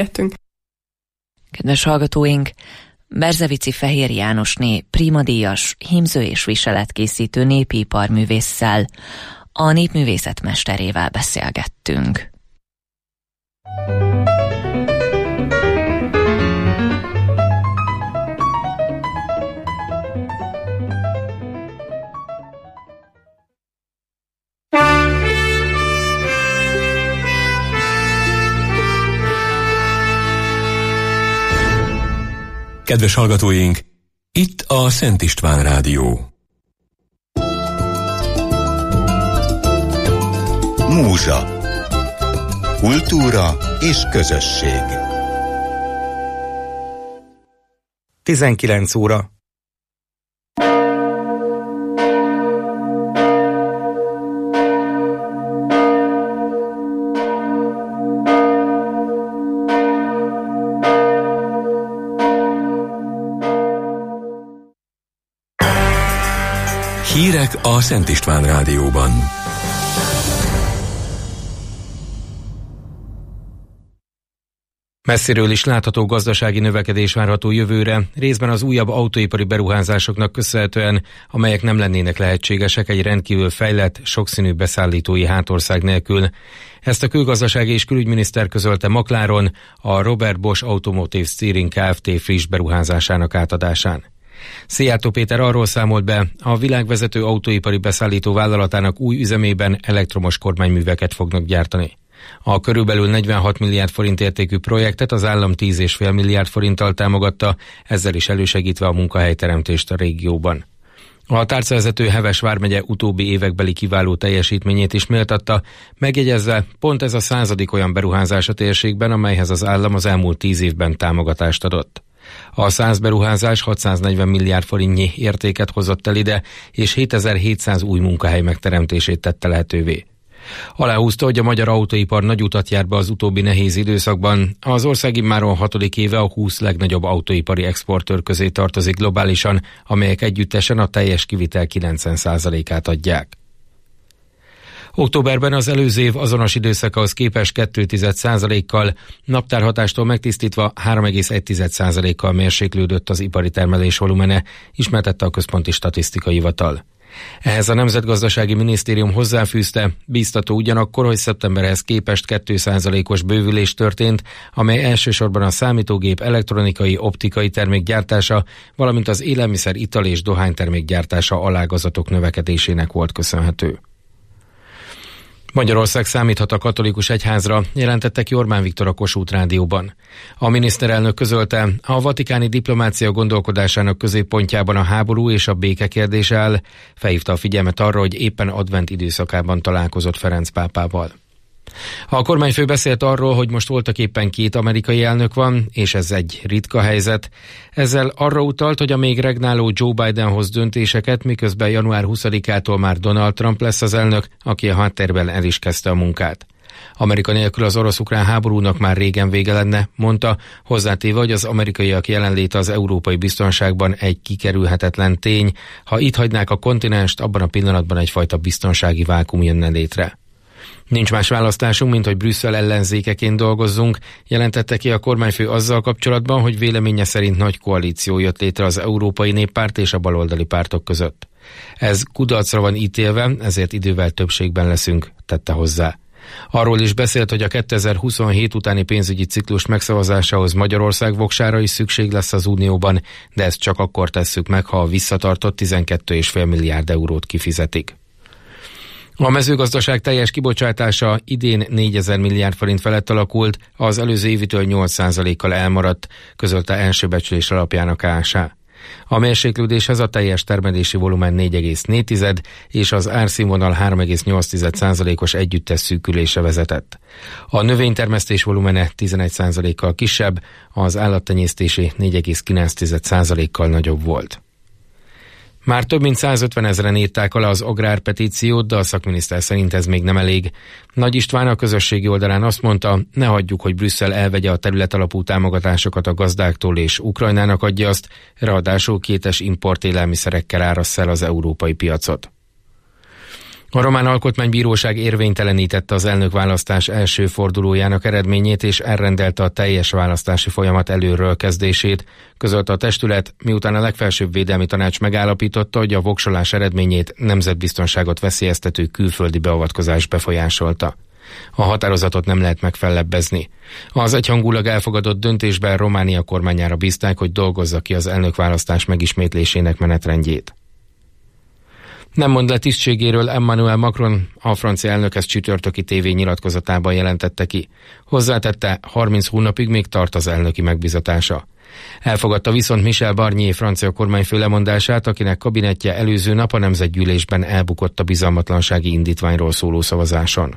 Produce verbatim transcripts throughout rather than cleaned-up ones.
Kedves hallgatóink, Berzevici Fehér Jánosné primadíjas, hímző és viseletkészítő népiparművésszel, a népművészet mesterével beszélgettünk. Kedves hallgatóink, itt a Szent István Rádió. Múzsa. Kultúra és közösség. tizenkilenc óra. Hírek a Szent István Rádióban. Messziről is látható gazdasági növekedés várható jövőre, részben az újabb autóipari beruházásoknak köszönhetően, amelyek nem lennének lehetségesek egy rendkívül fejlett, sokszínű beszállítói hátország nélkül. Ezt a külgazdasági és külügyminiszter közölte Makláron, a Robert Bosch Automotive Steering Kft. Friss beruházásának átadásán. Szijjártó Péter arról számolt be, a világvezető autóipari beszállító vállalatának új üzemében elektromos kormányműveket fognak gyártani. A körülbelül negyvenhat milliárd forint értékű projektet az állam tíz egész öt milliárd forinttal támogatta, ezzel is elősegítve a munkahelyteremtést a régióban. A tárcavezető Heves vármegye utóbbi évekbeli kiváló teljesítményét is méltatta, megjegyezve, pont ez a századik olyan beruházás a térségben, amelyhez az állam az elmúlt tíz évben támogatást adott. A száz beruházás hatszáznegyven milliárd forintnyi értéket hozott el ide, és hétezer-hétszáz új munkahely megteremtését tette lehetővé. Aláhúzta, hogy a magyar autóipar nagy utat jár be az utóbbi nehéz időszakban. Az ország immáron hatodik éve a húsz legnagyobb autóipari exportőr közé tartozik globálisan, amelyek együttesen a teljes kivitel kilencven százalékát adják. Októberben az előző év azonos időszakához képest két egész egy százalékkal, naptárhatástól megtisztítva három egész egy százalékkal mérséklődött az ipari termelés volumene, ismertette a Központi Statisztikai Hivatal. Ehhez a Nemzetgazdasági Minisztérium hozzáfűzte, bíztató ugyanakkor, hogy szeptemberhez képest két százalékos bővülés történt, amely elsősorban a számítógép, elektronikai, optikai termékgyártása, valamint az élelmiszer, ital és dohánytermékgyártása alágazatok növekedésének volt köszönhető. Magyarország számíthat a katolikus egyházra, jelentette ki Orbán Viktor a Kossuth Rádióban. A miniszterelnök közölte, a vatikáni diplomácia gondolkodásának középpontjában a háború és a béke kérdése áll, felhívta a figyelmet arra, hogy éppen advent időszakában találkozott Ferenc pápával. A kormányfő beszélt arról, hogy most voltak éppen két amerikai elnök van, és ez egy ritka helyzet. Ezzel arra utalt, hogy a még regnáló Joe Biden hoz döntéseket, miközben január huszadikától már Donald Trump lesz az elnök, aki a háttérben el is kezdte a munkát. Amerika nélkül az orosz-ukrán háborúnak már régen vége lenne, mondta, hozzátéve, hogy az amerikaiak jelenléte az európai biztonságban egy kikerülhetetlen tény. Ha itt hagynák a kontinenst, abban a pillanatban egyfajta biztonsági vákuum jönne létre. Nincs más választásunk, mint hogy Brüsszel ellenzékeként dolgozzunk, jelentette ki a kormányfő azzal kapcsolatban, hogy véleménye szerint nagy koalíció jött létre az Európai Néppárt és a baloldali pártok között. Ez kudarcra van ítélve, ezért idővel többségben leszünk, tette hozzá. Arról is beszélt, hogy a kétezer-huszonhét utáni pénzügyi ciklus megszavazásához Magyarország voksára is szükség lesz az Unióban, de ezt csak akkor tesszük meg, ha a visszatartott tizenkét egész öt milliárd eurót kifizetik. A mezőgazdaság teljes kibocsátása idén négyezer milliárd forint felett alakult, az előző évitől nyolc százalékkal elmaradt, közölte első becslés alapján a ká es á. A mérséklődéshez a teljes termelési volumen négy egész négy és az árszínvonal három egész nyolc százalékos együttes szűkülése vezetett. A növénytermesztés volumene tizenegy százalékkal kisebb, az állattenyésztési négy egész kilenc százalékkal nagyobb volt. Már több mint százötven ezeren írták alá az agrárpetíciót, de a szakminiszter szerint ez még nem elég. Nagy István a közösségi oldalán azt mondta, ne hagyjuk, hogy Brüsszel elvegye a területalapú támogatásokat a gazdáktól és Ukrajnának adja azt, ráadásul kétes import élelmiszerekkel árassza el az európai piacot. A román alkotmánybíróság érvénytelenítette az elnökválasztás első fordulójának eredményét és elrendelte a teljes választási folyamat előről kezdését, közölte a testület, miután a legfelsőbb védelmi tanács megállapította, hogy a voksolás eredményét nemzetbiztonságot veszélyeztető külföldi beavatkozás befolyásolta. A határozatot nem lehet megfellebbezni. Az egyhangulag elfogadott döntésben Románia kormányára bízták, hogy dolgozza ki az elnökválasztás megismétlésének menetrendjét. Nem mond le tisztségéről Emmanuel Macron, a francia elnök ezt csütörtöki tévé nyilatkozatában jelentette ki. Hozzátette, harminc hónapig még tart az elnöki megbizatása. Elfogadta viszont Michel Barnier francia kormányfő lemondását, akinek kabinetje előző nap a nemzetgyűlésben elbukott a bizalmatlansági indítványról szóló szavazáson.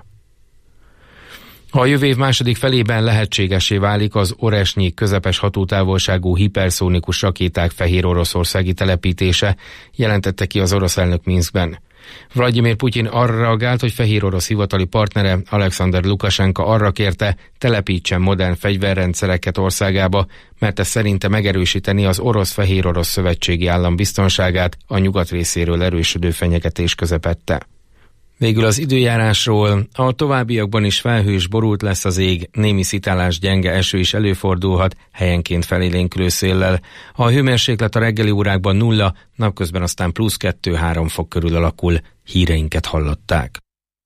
A jövő év második felében lehetségessé válik az Oresnyi közepes hatótávolságú hiperszónikus rakéták fehér oroszországi telepítése, jelentette ki az orosz elnök Minszkben. Vladimir Putyin arra reagált, hogy fehér orosz hivatali partnere Alexander Lukasenka arra kérte, telepítsen modern fegyverrendszereket országába, mert ez szerinte megerősíteni az orosz-fehér orosz szövetségi állam biztonságát a nyugat részéről erősödő fenyegetés közepette. Végül az időjárásról, a továbbiakban is felhős, borult lesz az ég, némi szitálás, gyenge eső is előfordulhat, helyenként felélénkülő széllel. A hőmérséklet a reggeli órákban nulla, napközben aztán plusz kettő-három fok körül alakul. Híreinket hallották.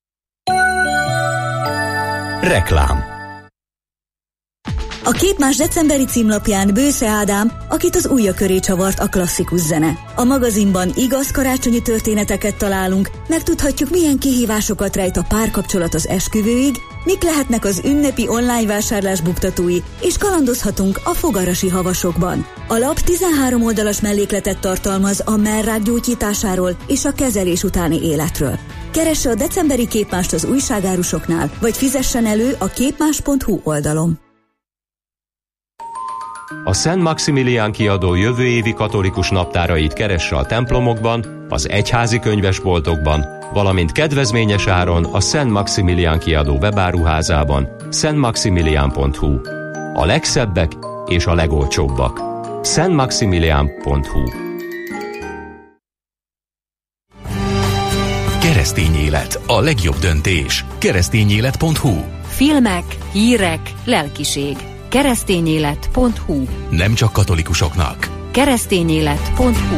Reklám. A Képmás decemberi címlapján Bősze Ádám, akit az ujja köré csavart a klasszikus zene. A magazinban igaz karácsonyi történeteket találunk, megtudhatjuk, milyen kihívásokat rejt a párkapcsolat az esküvőig, mik lehetnek az ünnepi online vásárlás buktatói, és kalandozhatunk a fogarasi havasokban. A lap tizenhárom oldalas mellékletet tartalmaz a mellrák gyógyításáról és a kezelés utáni életről. Keresse a decemberi Képmást az újságárusoknál, vagy fizessen elő a képmás pont hu oldalon. A Szent Maximilián kiadó jövő évi katolikus naptárait keresse a templomokban, az egyházi könyvesboltokban, valamint kedvezményes áron a Szent Maximilián kiadó webáruházában, szent maximilián pont hu. A legszebbek és a legolcsóbbak. szent maximilián pont hu. Keresztény élet, a legjobb döntés. keresztényélet pont hu. Filmek, hírek, lelkiség. keresztényélet pont hu. Nem csak katolikusoknak. keresztényélet pont hu.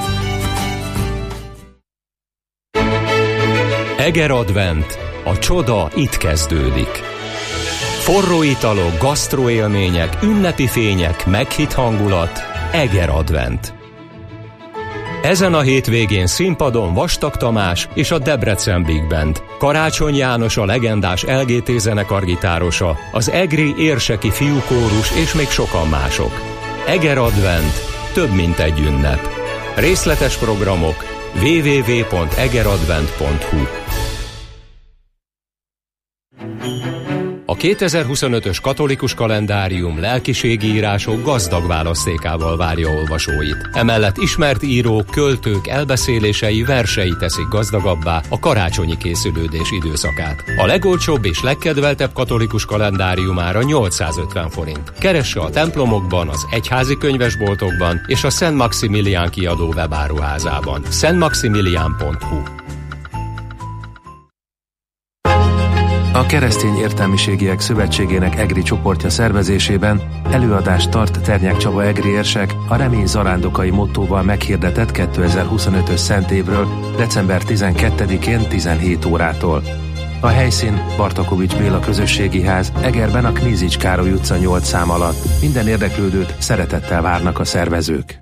Eger Advent. A csoda itt kezdődik. Forró italok, gasztroélmények, ünnepi fények, meghitt hangulat. Eger Advent. Ezen a hétvégén színpadon Vastag Tamás és a Debrecen Big Band, Karácsony János a legendás el gé té zenekar gitárosa, az egri érseki fiúkórus és még sokan mások. Eger Advent, több mint egy ünnep. Részletes programok double-u double-u double-u pont egeradvent pont hu. A kétezer-huszonötös katolikus kalendárium lelkiségi írások gazdag választékával várja olvasóit. Emellett ismert írók, költők elbeszélései, versei teszik gazdagabbá a karácsonyi készülődés időszakát. A legolcsóbb és legkedveltebb katolikus kalendáriumára nyolcszázötven forint. Keresse a templomokban, az egyházi könyvesboltokban és a Szent Maximilián kiadó webáruházában. szent maximilián pont hu. A Keresztény Értelmiségiek Szövetségének egri csoportja szervezésében előadást tart Ternyák Csaba egri érsek a Remény zarándokai mottóval meghirdetett kétezer-huszonötös Szent évről december tizenkettedikén tizenhét órától. A helyszín Bartakovics Béla közösségi ház, Egerben a Knízics Károly utca nyolc szám alatt. Minden érdeklődőt szeretettel várnak a szervezők.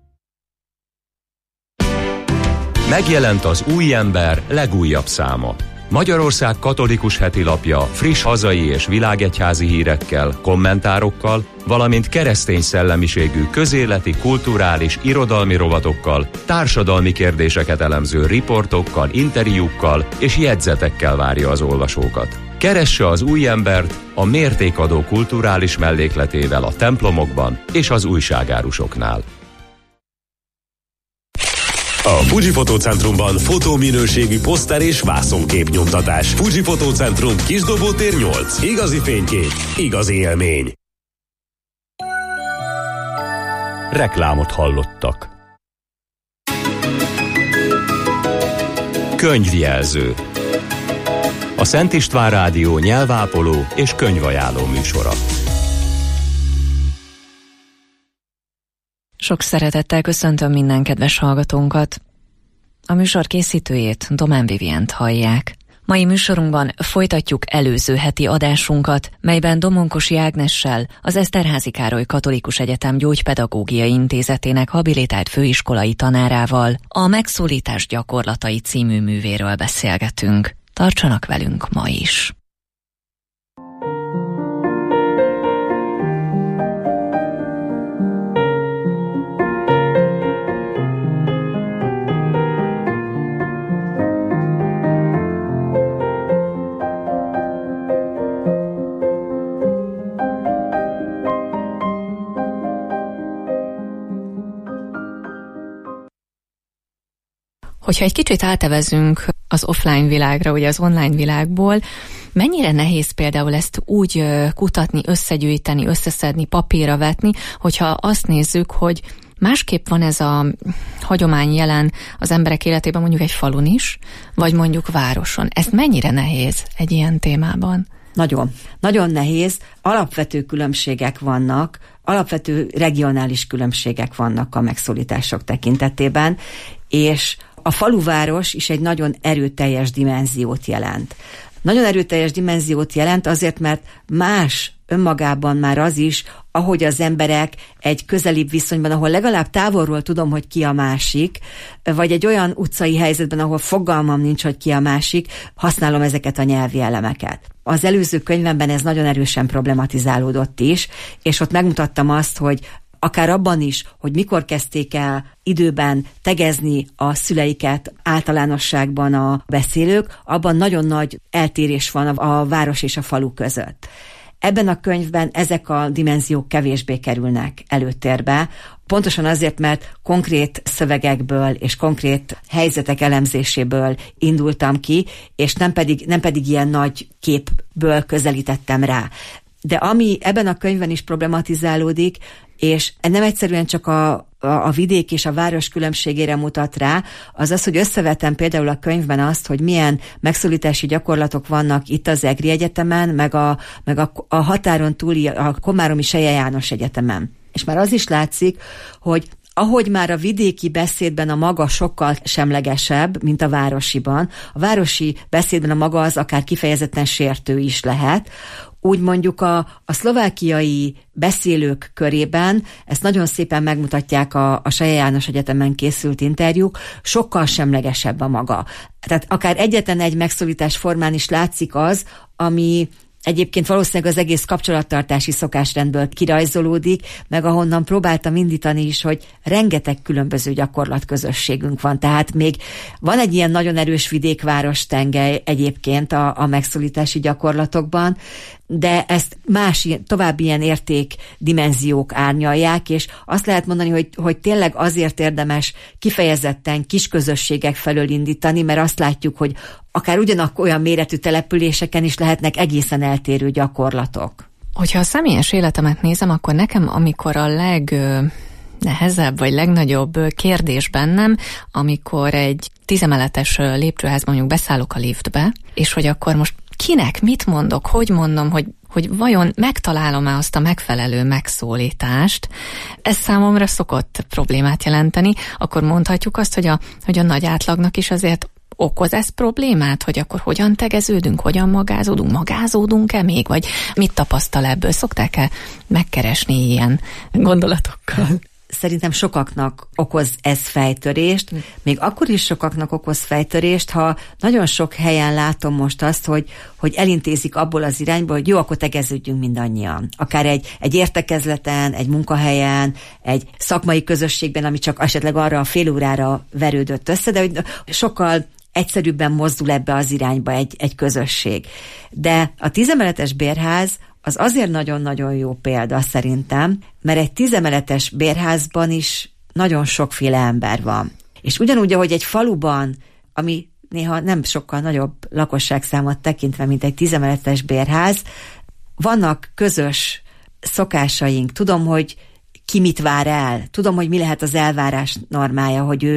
Megjelent az Új Ember legújabb száma. Magyarország katolikus hetilapja friss hazai és világegyházi hírekkel, kommentárokkal, valamint keresztény szellemiségű közéleti, kulturális, irodalmi rovatokkal, társadalmi kérdéseket elemző riportokkal, interjúkkal és jegyzetekkel várja az olvasókat. Keresse az Új Embert a mértékadó kulturális mellékletével a templomokban és az újságárusoknál. A Fuji Fotócentrumban fotóminőségű poszter és vászonképnyomtatás. Fuji Fotócentrum, Kisdobótér nyolc. Igazi fénykép, igazi élmény. Reklámot hallottak. Könyvjelző. A Szent István Rádió nyelvápoló és könyvajánló műsora. Sok szeretettel köszöntöm minden kedves hallgatónkat. A műsor készítőjét, Domán Vivient hallják. Mai műsorunkban folytatjuk előző heti adásunkat, melyben Domonkosi Ágnessel, az Eszterházy Károly Katolikus Egyetem Gyógypedagógiai Intézetének habilitált főiskolai tanárával a Megszólítás gyakorlatai című művéről beszélgetünk. Tartsanak velünk ma is! Hogyha egy kicsit átevezünk az offline világra, ugye az online világból, mennyire nehéz például ezt úgy kutatni, összegyűjteni, összeszedni, papírra vetni, hogyha azt nézzük, hogy másképp van ez a hagyomány jelen az emberek életében mondjuk egy falun is, vagy mondjuk városon. Ez mennyire nehéz egy ilyen témában? Nagyon. Nagyon nehéz. Alapvető különbségek vannak, alapvető regionális különbségek vannak a megszólítások tekintetében, és a faluváros is egy nagyon erőteljes dimenziót jelent. Nagyon erőteljes dimenziót jelent azért, mert más önmagában már az is, ahogy az emberek egy közelibb viszonyban, ahol legalább távolról tudom, hogy ki a másik, vagy egy olyan utcai helyzetben, ahol fogalmam nincs, hogy ki a másik, használom ezeket a nyelvi elemeket. Az előző könyvemben ez nagyon erősen problematizálódott is, és ott megmutattam azt, hogy akár abban is, hogy mikor kezdték el időben tegezni a szüleiket általánosságban a beszélők, abban nagyon nagy eltérés van a, a város és a falu között. Ebben a könyvben ezek a dimenziók kevésbé kerülnek előtérbe, pontosan azért, mert konkrét szövegekből és konkrét helyzetek elemzéséből indultam ki, és nem pedig, nem pedig ilyen nagy képből közelítettem rá. De ami ebben a könyvben is problematizálódik, és nem egyszerűen csak a, a, a vidék és a város különbségére mutat rá, az az, hogy összevetem például a könyvben azt, hogy milyen megszólítási gyakorlatok vannak itt az EGRI Egyetemen, meg a, meg a, a határon túli, a Komáromi Selye János Egyetemen. És már az is látszik, hogy ahogy már a vidéki beszédben a maga sokkal semlegesebb, mint a városiban, a városi beszédben a maga az akár kifejezetten sértő is lehet, úgy mondjuk a, a szlovákiai beszélők körében, ezt nagyon szépen megmutatják a, a Selye János Egyetemen készült interjúk, sokkal semlegesebb a maga. Tehát akár egyetlen egy megszólítás formán is látszik az, ami egyébként valószínűleg az egész kapcsolattartási szokásrendből kirajzolódik, meg ahonnan próbáltam indítani is, hogy rengeteg különböző gyakorlatközösségünk van. Tehát még van egy ilyen nagyon erős vidékváros tengely egyébként a, a megszólítási gyakorlatokban, de ezt más, további ilyen értékdimenziók árnyalják, és azt lehet mondani, hogy, hogy tényleg azért érdemes kifejezetten kis közösségek felől indítani, mert azt látjuk, hogy akár ugyanakkor olyan méretű településeken is lehetnek egészen eltérő gyakorlatok. Hogyha a személyes életemet nézem, akkor nekem, amikor a legnehezebb vagy legnagyobb kérdés bennem, amikor egy tízemeletes lépcsőházban mondjuk beszállok a liftbe, és hogy akkor most kinek, mit mondok, hogy mondom, hogy, hogy vajon megtalálom-e azt a megfelelő megszólítást, ez számomra szokott problémát jelenteni, akkor mondhatjuk azt, hogy a, hogy a nagy átlagnak is azért okoz ez problémát, hogy akkor hogyan tegeződünk, hogyan magázódunk, magázódunk-e még, vagy mit tapasztal ebből? Szokták-e megkeresni ilyen gondolatokkal? Szerintem sokaknak okoz ez fejtörést, még akkor is sokaknak okoz fejtörést, ha nagyon sok helyen látom most azt, hogy, hogy elintézik abból az irányból, hogy jó, akkor tegeződjünk mindannyian. Akár egy, egy értekezleten, egy munkahelyen, egy szakmai közösségben, ami csak esetleg arra a fél órára verődött össze, de hogy sokkal egyszerűbben mozdul ebbe az irányba egy, egy közösség. De a tízemeletes bérház az azért nagyon-nagyon jó példa szerintem, mert egy tízemeletes bérházban is nagyon sokféle ember van. És ugyanúgy, ahogy egy faluban, ami néha nem sokkal nagyobb lakosságszámot tekintve, mint egy tízemeletes bérház, vannak közös szokásaink. Tudom, hogy ki mit vár el. Tudom, hogy mi lehet az elvárás normája, hogy ő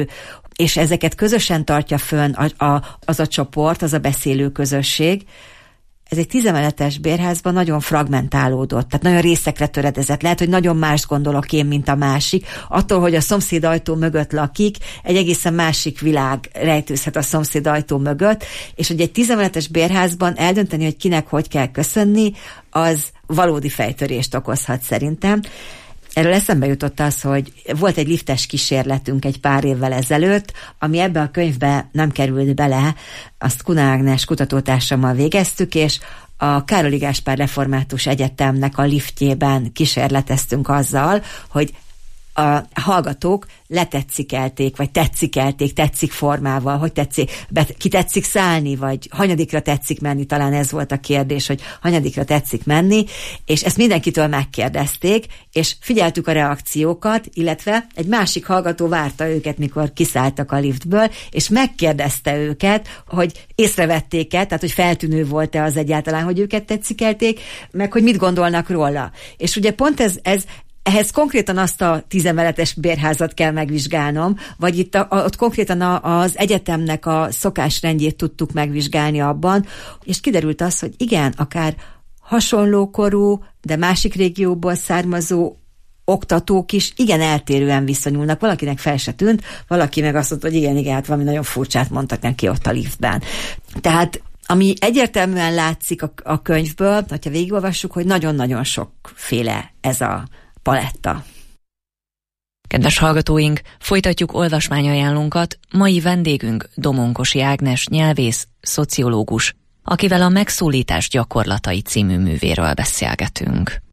és ezeket közösen tartja fönn a, a, az a csoport, az a beszélő közösség. Ez egy tízemeletes bérházban nagyon fragmentálódott, tehát nagyon részekre töredezett. Lehet, hogy nagyon más gondolok én, mint a másik. Attól, hogy a szomszéd ajtó mögött lakik, egy egészen másik világ rejtőzhet a szomszéd ajtó mögött, és hogy egy tízemeletes bérházban eldönteni, hogy kinek hogy kell köszönni, az valódi fejtörést okozhat szerintem. Erről eszembe jutott az, hogy volt egy liftes kísérletünk egy pár évvel ezelőtt, ami ebbe a könyvbe nem került bele, azt Kuna Ágnes kutatótársammal végeztük, és a Károli Gáspár Református Egyetemnek a liftjében kísérleteztünk azzal, hogy a hallgatók letetszikelték, vagy tetszikelték, tetszik formával, hogy tetszik, ki tetszik szállni, vagy hanyadikra tetszik menni, talán ez volt a kérdés, hogy hanyadikra tetszik menni, és ezt mindenkitől megkérdezték, és figyeltük a reakciókat, illetve egy másik hallgató várta őket, mikor kiszálltak a liftből, és megkérdezte őket, hogy észrevették-e, tehát hogy feltűnő volt-e az egyáltalán, hogy őket tetszikelték, meg hogy mit gondolnak róla. És ugye pont ez, ez ehhez konkrétan azt a tízemeletes bérházat kell megvizsgálnom, vagy itt a, ott konkrétan a, az egyetemnek a szokásrendjét tudtuk megvizsgálni abban, és kiderült az, hogy igen, akár hasonlókorú, de másik régióból származó oktatók is igen eltérően viszonyulnak. Valakinek fel se tűnt, valaki meg azt mondta, hogy igen, igen, hát valami nagyon furcsát mondtak neki ott a liftben. Tehát ami egyértelműen látszik a, a könyvből, hogyha végigolvassuk, hogy nagyon-nagyon sokféle ez a paletta. Kedves hallgatóink, folytatjuk olvasmányajánlónkat. Mai vendégünk Domonkosi Ágnes nyelvész, szociológus, akivel a Megszólítás gyakorlatai című művéről beszélgetünk.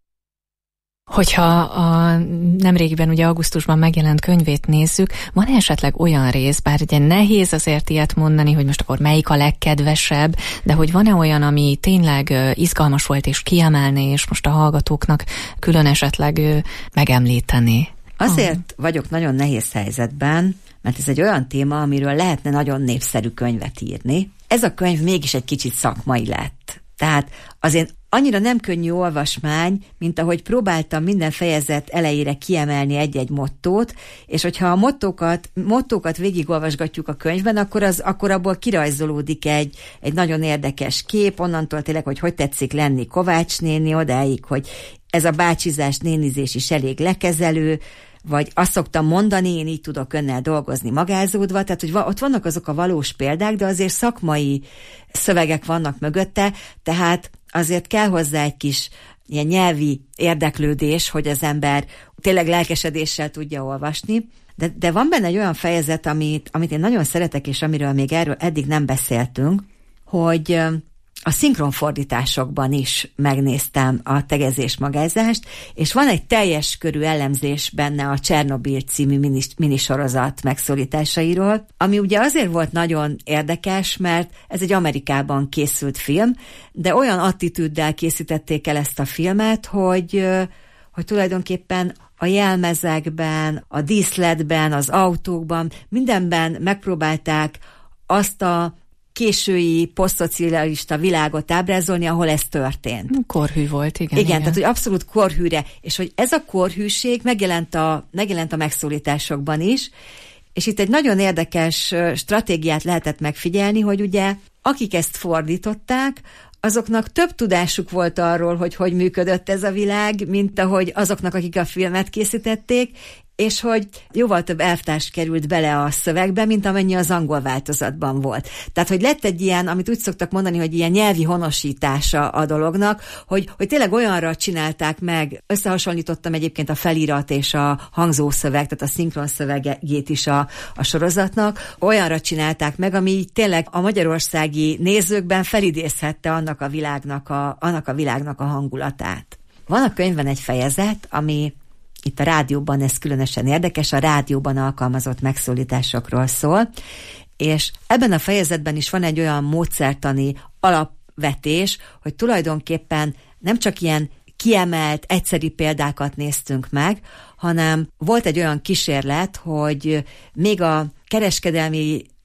Hogyha a nemrégiben, ugye augusztusban megjelent könyvét nézzük, van esetleg olyan rész, bár ugye nehéz azért ilyet mondani, hogy most akkor melyik a legkedvesebb, de hogy van-e olyan, ami tényleg izgalmas volt és kiemelné, és most a hallgatóknak külön esetleg megemlíteni? Azért ah. vagyok nagyon nehéz helyzetben, mert ez egy olyan téma, amiről lehetne nagyon népszerű könyvet írni. Ez a könyv mégis egy kicsit szakmai lett. Tehát azért annyira nem könnyű olvasmány, mint ahogy próbáltam minden fejezet elejére kiemelni egy-egy mottót, és hogyha a mottókat, mottókat végigolvasgatjuk a könyvben, akkor, az, akkor abból kirajzolódik egy, egy nagyon érdekes kép, onnantól tényleg, hogy hogy tetszik lenni Kovács néni, odáig, hogy ez a bácsizás, nénizés is elég lekezelő, vagy azt szoktam mondani, én így tudok önnel dolgozni magázódva, tehát hogy ott vannak azok a valós példák, de azért szakmai szövegek vannak mögötte, tehát azért kell hozzá egy kis ilyen nyelvi érdeklődés, hogy az ember tényleg lelkesedéssel tudja olvasni, de, de van benne egy olyan fejezet, amit, amit én nagyon szeretek, és amiről még erről eddig nem beszéltünk, hogy a szinkronfordításokban is megnéztem a tegezés-magázást, és van egy teljes körű elemzés benne a Csernobil című minisorozat megszólításairól, ami ugye azért volt nagyon érdekes, mert ez egy Amerikában készült film, de olyan attitűddel készítették el ezt a filmet, hogy, hogy tulajdonképpen a jelmezekben, a díszletben, az autókban, mindenben megpróbálták azt a késői posztszocialista világot ábrázolni, ahol ez történt. Korhű volt, igen. Igen, igen. tehát hogy abszolút korhűre, és hogy ez a korhűség megjelent a, megjelent a megszólításokban is, és itt egy nagyon érdekes stratégiát lehetett megfigyelni, hogy ugye akik ezt fordították, azoknak több tudásuk volt arról, hogy hogy működött ez a világ, mint ahogy azoknak, akik a filmet készítették, és hogy jóval több elvtárs került bele a szövegbe, mint amennyi az angol változatban volt. Tehát, hogy lett egy ilyen, amit úgy szoktak mondani, hogy ilyen nyelvi honosítása a dolognak, hogy, hogy tényleg olyanra csinálták meg, összehasonlítottam egyébként a felirat és a hangzószöveg, tehát a szinkron szövegét is a, a sorozatnak, olyanra csinálták meg, ami tényleg a magyarországi nézőkben felidézhette annak a világnak a, annak a világnak a hangulatát. Van a könyvben egy fejezet, ami itt a rádióban ez különösen érdekes, a rádióban alkalmazott megszólításokról szól, és ebben a fejezetben is van egy olyan módszertani alapvetés, hogy tulajdonképpen nem csak ilyen kiemelt, egyszeri példákat néztünk meg, hanem volt egy olyan kísérlet, hogy még a kereskedelmi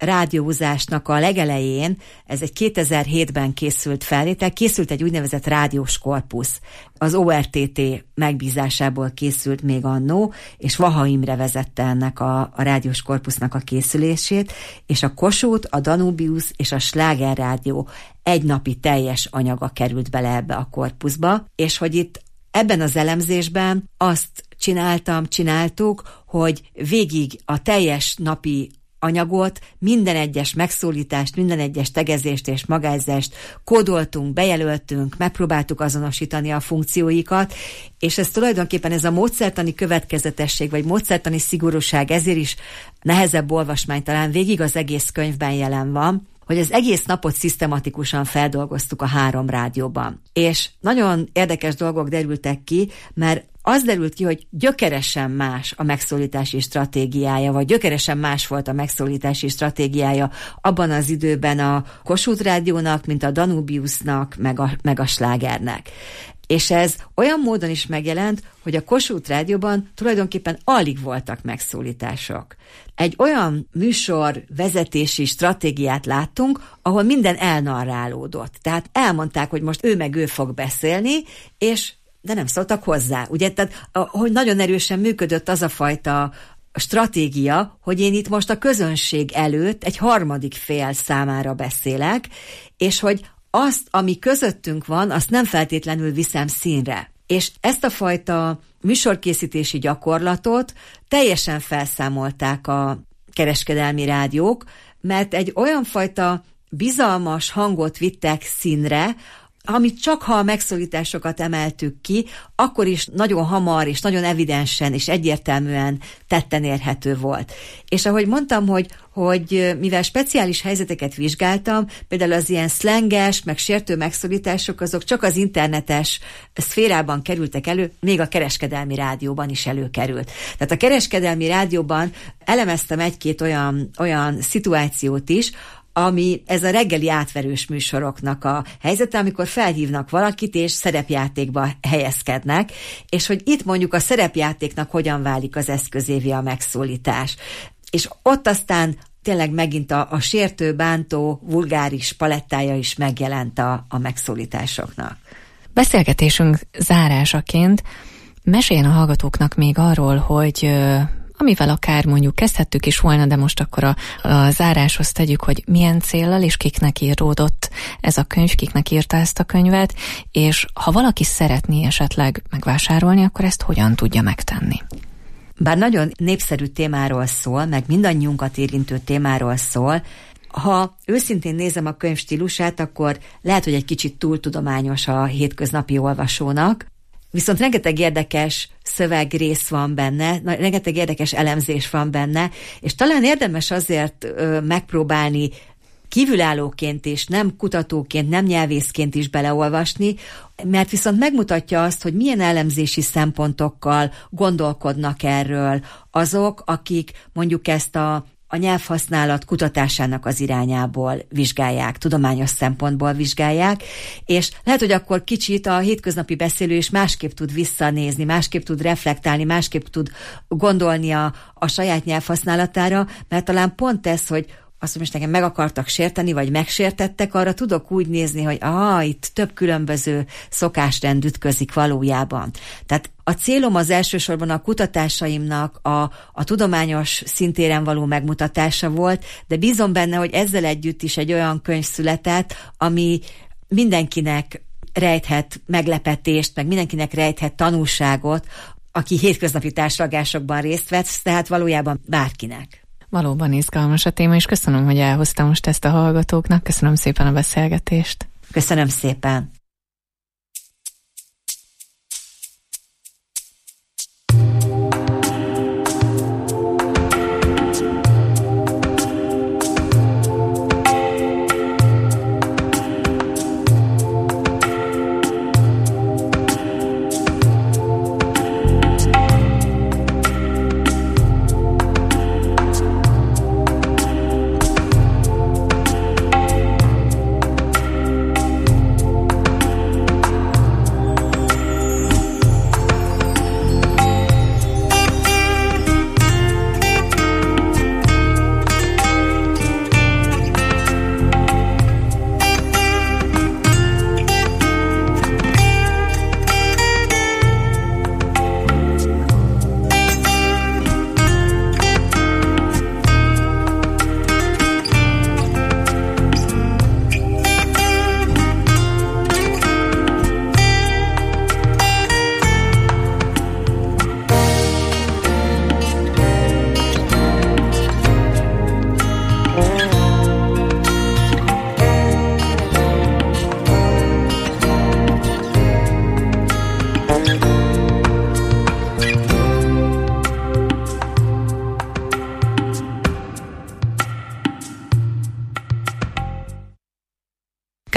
rádiózásnak a legelején, ez egy kétezer-hétben készült felvétel, készült egy úgynevezett rádiós korpusz. Az o er té té megbízásából készült még annó, és Vaha Imre vezette ennek a, a rádiós korpusznak a készülését, és a Kossuth, a Danubius és a Sláger Rádió egy napi teljes anyaga került bele ebbe a korpuszba, és hogy itt ebben az elemzésben azt csináltam, csináltuk, hogy végig a teljes napi anyagot, minden egyes megszólítást, minden egyes tegezést és magázzást kódoltunk, bejelöltünk, megpróbáltuk azonosítani a funkcióikat, és ez tulajdonképpen ez a módszertani következetesség, vagy módszertani szigorúság, ezért is nehezebb olvasmány, talán végig az egész könyvben jelen van, hogy az egész napot szisztematikusan feldolgoztuk a három rádióban. És nagyon érdekes dolgok derültek ki, mert az derült ki, hogy gyökeresen más a megszólítási stratégiája, vagy gyökeresen más volt a megszólítási stratégiája abban az időben a Kossuth Rádiónak, mint a Danubiusnak, meg a, meg a Slágernek. És ez olyan módon is megjelent, hogy a Kossuth Rádióban tulajdonképpen alig voltak megszólítások. Egy olyan műsor vezetési stratégiát láttunk, ahol minden elnarrálódott. Tehát elmondták, hogy most ő meg ő fog beszélni, és de nem szóltak hozzá. Ugye, tehát, hogy nagyon erősen működött az a fajta stratégia, hogy én itt most a közönség előtt egy harmadik fél számára beszélek, és hogy azt, ami közöttünk van, azt nem feltétlenül viszem színre. És ezt a fajta műsorkészítési gyakorlatot teljesen felszámolták a kereskedelmi rádiók, mert egy olyan fajta bizalmas hangot vittek színre, amit csak ha a megszólításokat emeltük ki, akkor is nagyon hamar és nagyon evidensen és egyértelműen tetten érhető volt. És ahogy mondtam, hogy, hogy mivel speciális helyzeteket vizsgáltam, például az ilyen szlenges, meg sértő megszólítások, azok csak az internetes szférában kerültek elő, még a kereskedelmi rádióban is előkerült. Tehát a kereskedelmi rádióban elemeztem egy-két olyan, olyan szituációt is, ami ez a reggeli átverős műsoroknak a helyzete, amikor felhívnak valakit, és szerepjátékba helyezkednek, és hogy itt mondjuk a szerepjátéknak hogyan válik az eszközévé a megszólítás. És ott aztán tényleg megint a, a sértő, bántó, vulgáris palettája is megjelent a, a megszólításoknak. Beszélgetésünk zárásaként meséljen a hallgatóknak még arról, hogy amivel akár mondjuk kezdhettük is volna, de most akkor a, a záráshoz tegyük, hogy milyen céllal és kiknek íródott ez a könyv, kiknek írta ezt a könyvet, és ha valaki szeretné esetleg megvásárolni, akkor ezt hogyan tudja megtenni? Bár nagyon népszerű témáról szól, meg mindannyiunkat érintő témáról szól, ha őszintén nézem a könyv stílusát, akkor lehet, hogy egy kicsit túl tudományos a hétköznapi olvasónak, viszont rengeteg érdekes szövegrész van benne, rengeteg érdekes elemzés van benne, és talán érdemes azért ö, megpróbálni kívülállóként és nem kutatóként, nem nyelvészként is beleolvasni, mert viszont megmutatja azt, hogy milyen elemzési szempontokkal gondolkodnak erről azok, akik mondjuk ezt a a nyelvhasználat kutatásának az irányából vizsgálják, tudományos szempontból vizsgálják, és lehet, hogy akkor kicsit a hétköznapi beszélő is másképp tud visszanézni, másképp tud reflektálni, másképp tud gondolni a, a saját nyelvhasználatára, mert talán pont ez, hogy azt, hogy most nekem meg akartak sérteni, vagy megsértettek, arra tudok úgy nézni, hogy ah, itt több különböző szokásrend ütközik valójában. Tehát a célom az elsősorban a kutatásaimnak a, a tudományos szintéren való megmutatása volt, de bízom benne, hogy ezzel együtt is egy olyan könyv született, ami mindenkinek rejthet meglepetést, meg mindenkinek rejthet tanulságot, aki hétköznapi társalgásokban részt vesz, tehát valójában bárkinek. Valóban izgalmas a téma, és köszönöm, hogy elhoztam most ezt a hallgatóknak. Köszönöm szépen a beszélgetést. Köszönöm szépen.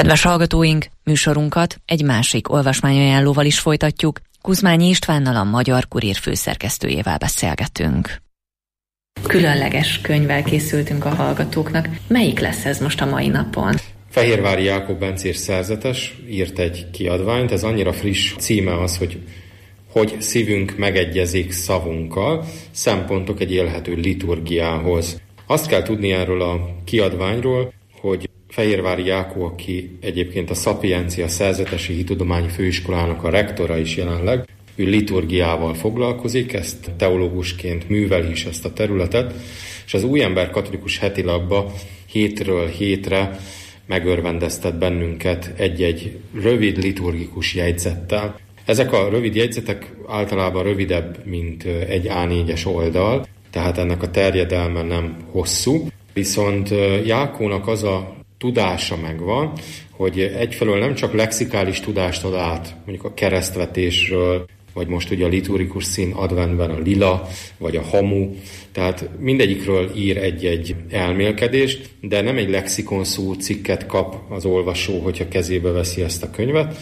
Kedves hallgatóink, műsorunkat egy másik olvasmányajánlóval is folytatjuk. Kuzmányi Istvánnal, a Magyar Kurír főszerkesztőjével beszélgetünk. Különleges könyvvel készültünk a hallgatóknak. Melyik lesz ez most a mai napon? Fehérvári Jákob bencés szerzetes írt egy kiadványt, ez annyira friss, címe az, hogy hogy szívünk megegyezik szavunkkal, szempontok egy élhető liturgiához. Azt kell tudni erről a kiadványról, hogy Fehérvári Jákó, aki egyébként a Szapiencia Szerzetesi Hittudományi Főiskolának a rektora is jelenleg, ő liturgiával foglalkozik, ezt teológusként műveli is ezt a területet, és az Újember Katolikus Hetilapba hétről hétre megörvendeztet bennünket egy-egy rövid liturgikus jegyzettel. Ezek a rövid jegyzetek általában rövidebb, mint egy á négyes oldal, tehát ennek a terjedelme nem hosszú, viszont Jákónak az a tudása megvan, hogy egyfelől nem csak lexikális tudást ad át, mondjuk a keresztvetésről, vagy most ugye a liturgikus szín adventben a lila, vagy a hamu, tehát mindegyikről ír egy-egy elmélkedést, de nem egy lexikonszó cikket kap az olvasó, hogyha kezébe veszi ezt a könyvet,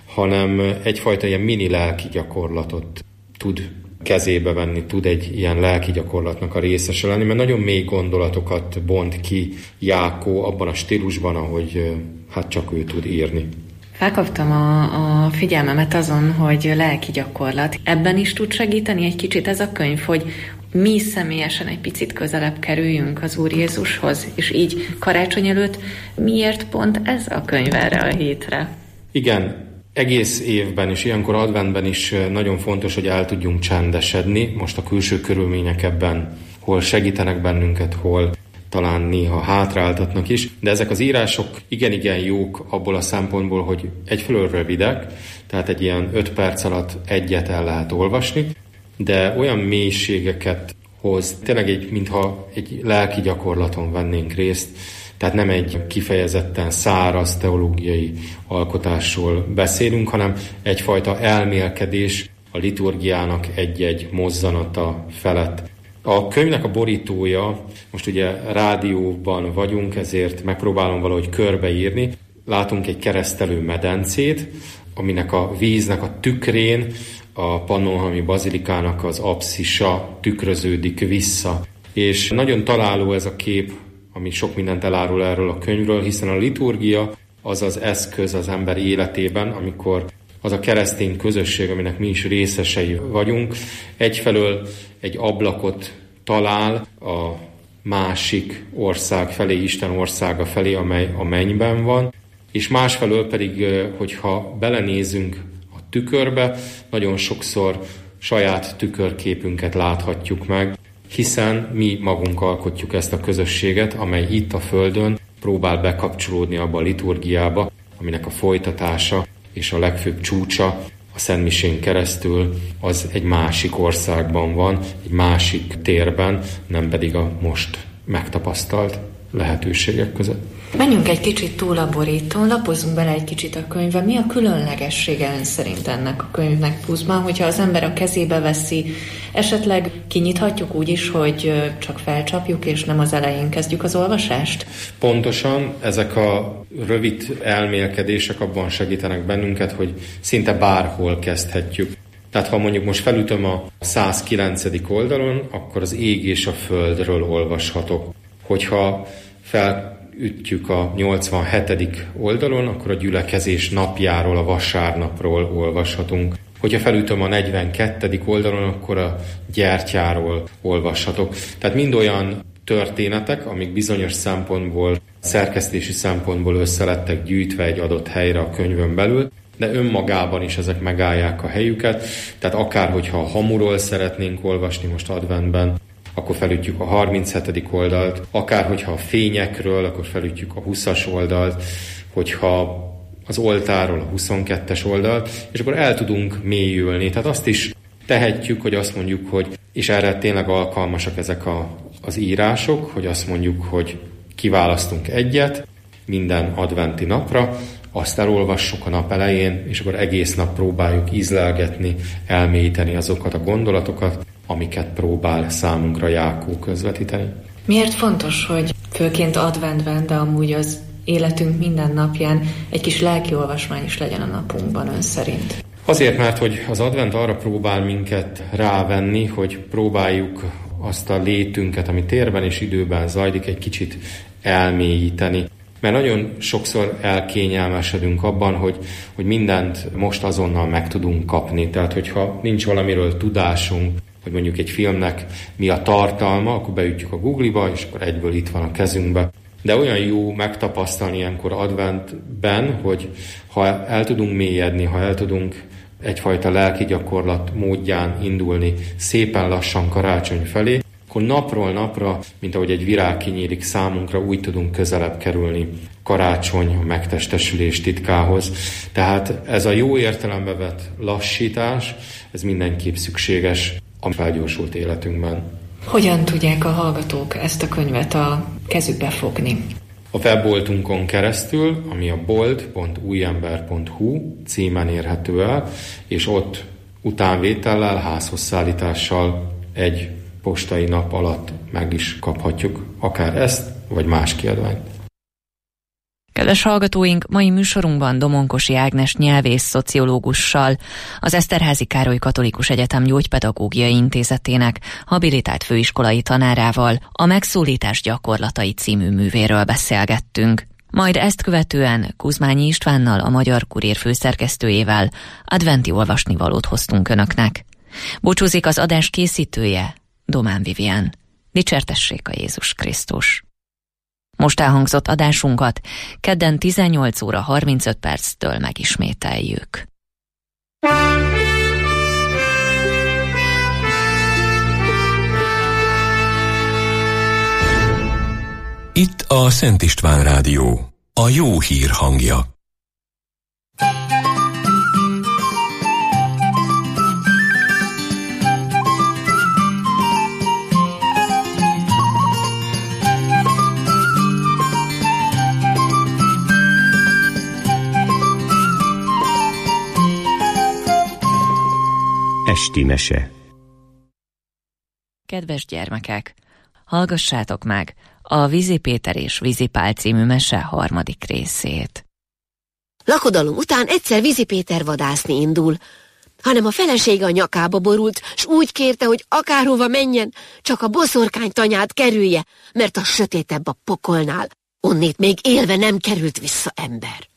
hanem egyfajta ilyen mini lelki gyakorlatot tud kezébe venni, tud egy ilyen lelki gyakorlatnak a részese lenni, mert nagyon mély gondolatokat bont ki Jákó abban a stílusban, ahogy hát csak ő tud írni. Felkaptam a, a figyelmemet azon, hogy lelki gyakorlat. Ebben is tud segíteni egy kicsit ez a könyv, hogy mi személyesen egy picit közelebb kerüljünk az Úr Jézushoz, és így karácsony előtt miért pont ez a könyv erre a hétre? Igen, egész évben és ilyenkor adventben is nagyon fontos, hogy el tudjunk csendesedni. Most a külső körülmények ebben hol segítenek bennünket, hol talán néha hátráltatnak is, de ezek az írások igen-igen jók abból a szempontból, hogy egyfelől rövidek, tehát egy ilyen öt perc alatt egyet el lehet olvasni, de olyan mélységeket hoz, tényleg egy, mintha egy lelki gyakorlaton vennénk részt, tehát nem egy kifejezetten száraz teológiai alkotásról beszélünk, hanem egyfajta elmélkedés a liturgiának egy-egy mozzanata felett. A könyvnek a borítója, most ugye rádióban vagyunk, ezért megpróbálom valahogy körbeírni. Látunk egy keresztelő medencét, aminek a víznek a tükrén a Pannonhalmi Bazilikának az abszisa tükröződik vissza. És nagyon találó ez a kép, ami sok mindent elárul erről a könyvről, hiszen a liturgia az az eszköz az ember életében, amikor az a keresztény közösség, aminek mi is részesei vagyunk, egyfelől egy ablakot talál a másik ország felé, Isten országa felé, amely a mennyben van, és másfelől pedig, hogyha belenézünk a tükörbe, nagyon sokszor saját tükörképünket láthatjuk meg, hiszen mi magunk alkotjuk ezt a közösséget, amely itt a Földön próbál bekapcsolódni abba a liturgiába, aminek a folytatása és a legfőbb csúcsa a Szentmisén keresztül az egy másik országban van, egy másik térben, nem pedig a most megtapasztalt lehetőségek között. Menjünk egy kicsit túl a borítón, lapozzunk bele egy kicsit a könyvbe. Mi a különlegessége ön szerint ennek a könyvnek pluszban, hogyha az ember a kezébe veszi, esetleg kinyithatjuk úgy is, hogy csak felcsapjuk, és nem az elején kezdjük az olvasást? Pontosan, ezek a rövid elmélkedések abban segítenek bennünket, hogy szinte bárhol kezdhetjük. Tehát ha mondjuk most felütöm a százkilencedik oldalon, akkor az ég és a földről olvashatok. Hogyha felütjük a nyolcvanhetedik oldalon, akkor a gyülekezés napjáról, a vasárnapról olvashatunk. Hogyha felütöm a negyvenkettedik oldalon, akkor a gyertyáról olvashatok. Tehát mind olyan történetek, amik bizonyos szempontból, szerkesztési szempontból összelettek gyűjtve egy adott helyre a könyvön belül, de önmagában is ezek megállják a helyüket. Tehát akár, hogyha a hamuról szeretnénk olvasni most adventben, akkor felütjük a harminchetedik oldalt, akár hogyha a fényekről, akkor felütjük a huszas oldalt, hogyha az oltárról a huszonkettes oldalt, és akkor el tudunk mélyülni. Tehát azt is tehetjük, hogy azt mondjuk, hogy, és erre tényleg alkalmasak ezek a, az írások, hogy azt mondjuk, hogy kiválasztunk egyet minden adventi napra, azt elolvassuk a nap elején, és akkor egész nap próbáljuk ízlelgetni, elmélyíteni azokat a gondolatokat, amiket próbál számunkra Jákó közvetíteni. Miért fontos, hogy főként adventben, de amúgy az életünk minden napján egy kis lelki olvasmány is legyen a napunkban ön szerint? Azért, mert hogy az advent arra próbál minket rávenni, hogy próbáljuk azt a létünket, ami térben és időben zajlik, egy kicsit elmélyíteni. Mert nagyon sokszor elkényelmesedünk abban, hogy, hogy mindent most azonnal meg tudunk kapni. Tehát, hogyha nincs valamiről tudásunk, hogy mondjuk egy filmnek mi a tartalma, akkor beütjük a Google-ba, és akkor egyből itt van a kezünkbe. De olyan jó megtapasztalni ilyenkor adventben, hogy ha el tudunk mélyedni, ha el tudunk egyfajta lelki gyakorlat módján indulni szépen lassan karácsony felé, akkor napról napra, mint ahogy egy virág kinyílik számunkra, úgy tudunk közelebb kerülni karácsony, a megtestesülés titkához. Tehát ez a jó értelembe vett lassítás, ez mindenképp szükséges a felgyorsult életünkben. Hogyan tudják a hallgatók ezt a könyvet a kezükbe fogni? A webboltunkon keresztül, ami a bolt pont újember pont hu címen érhető el, és ott utánvétellel, házhoz szállítással egy postai nap alatt meg is kaphatjuk akár ezt, vagy más kiadványt. Kedves hallgatóink, mai műsorunkban Domonkosi Ágnes nyelvész szociológussal, az Eszterházy Károly Katolikus Egyetem Gyógypedagógiai Intézetének habilitált főiskolai tanárával a Megszólítás gyakorlatai című művéről beszélgettünk. Majd ezt követően Kuzmányi Istvánnal, a Magyar Kurér főszerkesztőjével adventi olvasnivalót hoztunk önöknek. Búcsúzik az adás készítője, Domán Vivien. Dicsértessék a Jézus Krisztus! Most elhangzott adásunkat kedden tizennyolc óra harmincöt perctől megismételjük. Itt a Szent István Rádió, a jó hír hangja. Esti mese. Kedves gyermekek, hallgassátok meg a Vizi Péter és Vizi Pál című mese harmadik részét. Lakodalom után egyszer Vizi Péter vadászni indul, hanem a felesége a nyakába borult, s úgy kérte, hogy akárhova menjen, csak a boszorkány tanyát kerülje, mert a sötétebb a pokolnál, onnét még élve nem került vissza ember.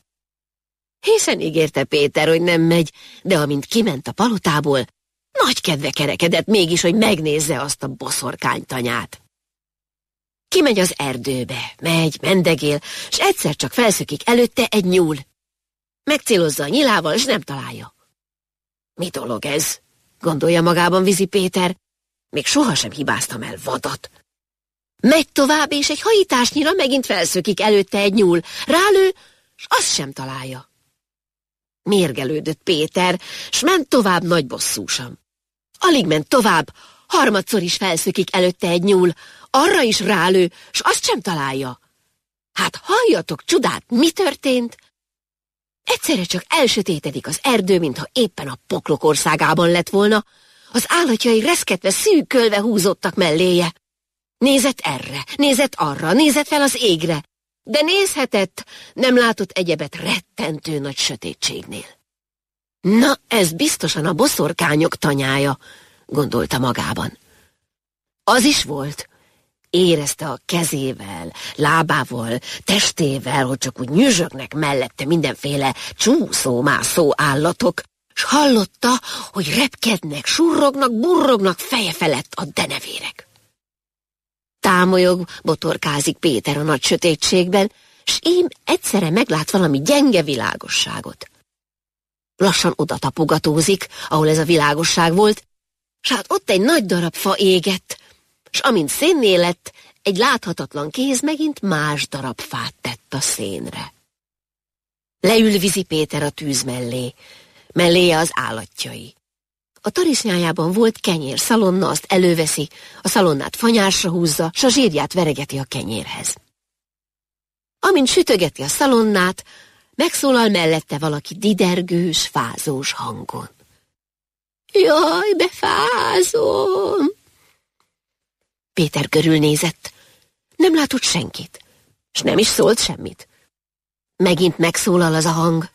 Hiszen ígérte Péter, hogy nem megy, de amint kiment a palotából, nagy kedve kerekedett mégis, hogy megnézze azt a boszorkány tanyát. Kimegy az erdőbe, megy, mendegél, s egyszer csak felszökik előtte egy nyúl. Megcélozza a nyilával, s nem találja. Mi dolog ez? Gondolja magában Vizi Péter. Még sohasem hibáztam el vadat. Megy tovább, és egy hajításnyira megint felszökik előtte egy nyúl. Rálő, s azt sem találja. Mérgelődött Péter, s ment tovább nagy bosszúsan. Alig ment tovább, harmadszor is felszökik előtte egy nyúl, arra is rálő, s azt sem találja. Hát halljatok csodát, mi történt? Egyszerre csak elsötétedik az erdő, mintha éppen a poklok országában lett volna, az állatjai reszketve, szűkölve húzottak melléje. Nézett erre, nézett arra, nézett fel az égre, de nézhetett, nem látott egyebet rettentő nagy sötétségnél. Na, ez biztosan a boszorkányok tanyája, gondolta magában. Az is volt. Érezte a kezével, lábával, testével, hogy csak úgy nyüzsögnek mellette mindenféle csúszó-mászó állatok, s hallotta, hogy repkednek, surrognak, burrognak feje felett a denevérek. Támolyog, botorkázik Péter a nagy sötétségben, s ím egyszerre meglát valami gyenge világosságot. Lassan oda tapogatózik, ahol ez a világosság volt, s hát ott egy nagy darab fa égett, s amint szénné lett, egy láthatatlan kéz megint más darab fát tett a szénre. Leül Vizi Péter a tűz mellé, melléje az állatjai. A tarisznyájában volt kenyér szalonna, azt előveszi, a szalonnát fanyásra húzza, s a zsírját veregeti a kenyérhez. Amint sütögeti a szalonnát, megszólal mellette valaki didergős, fázós hangon. Jaj, befázom! Péter körülnézett. Nem látott senkit, s nem is szólt semmit. Megint megszólal az a hang.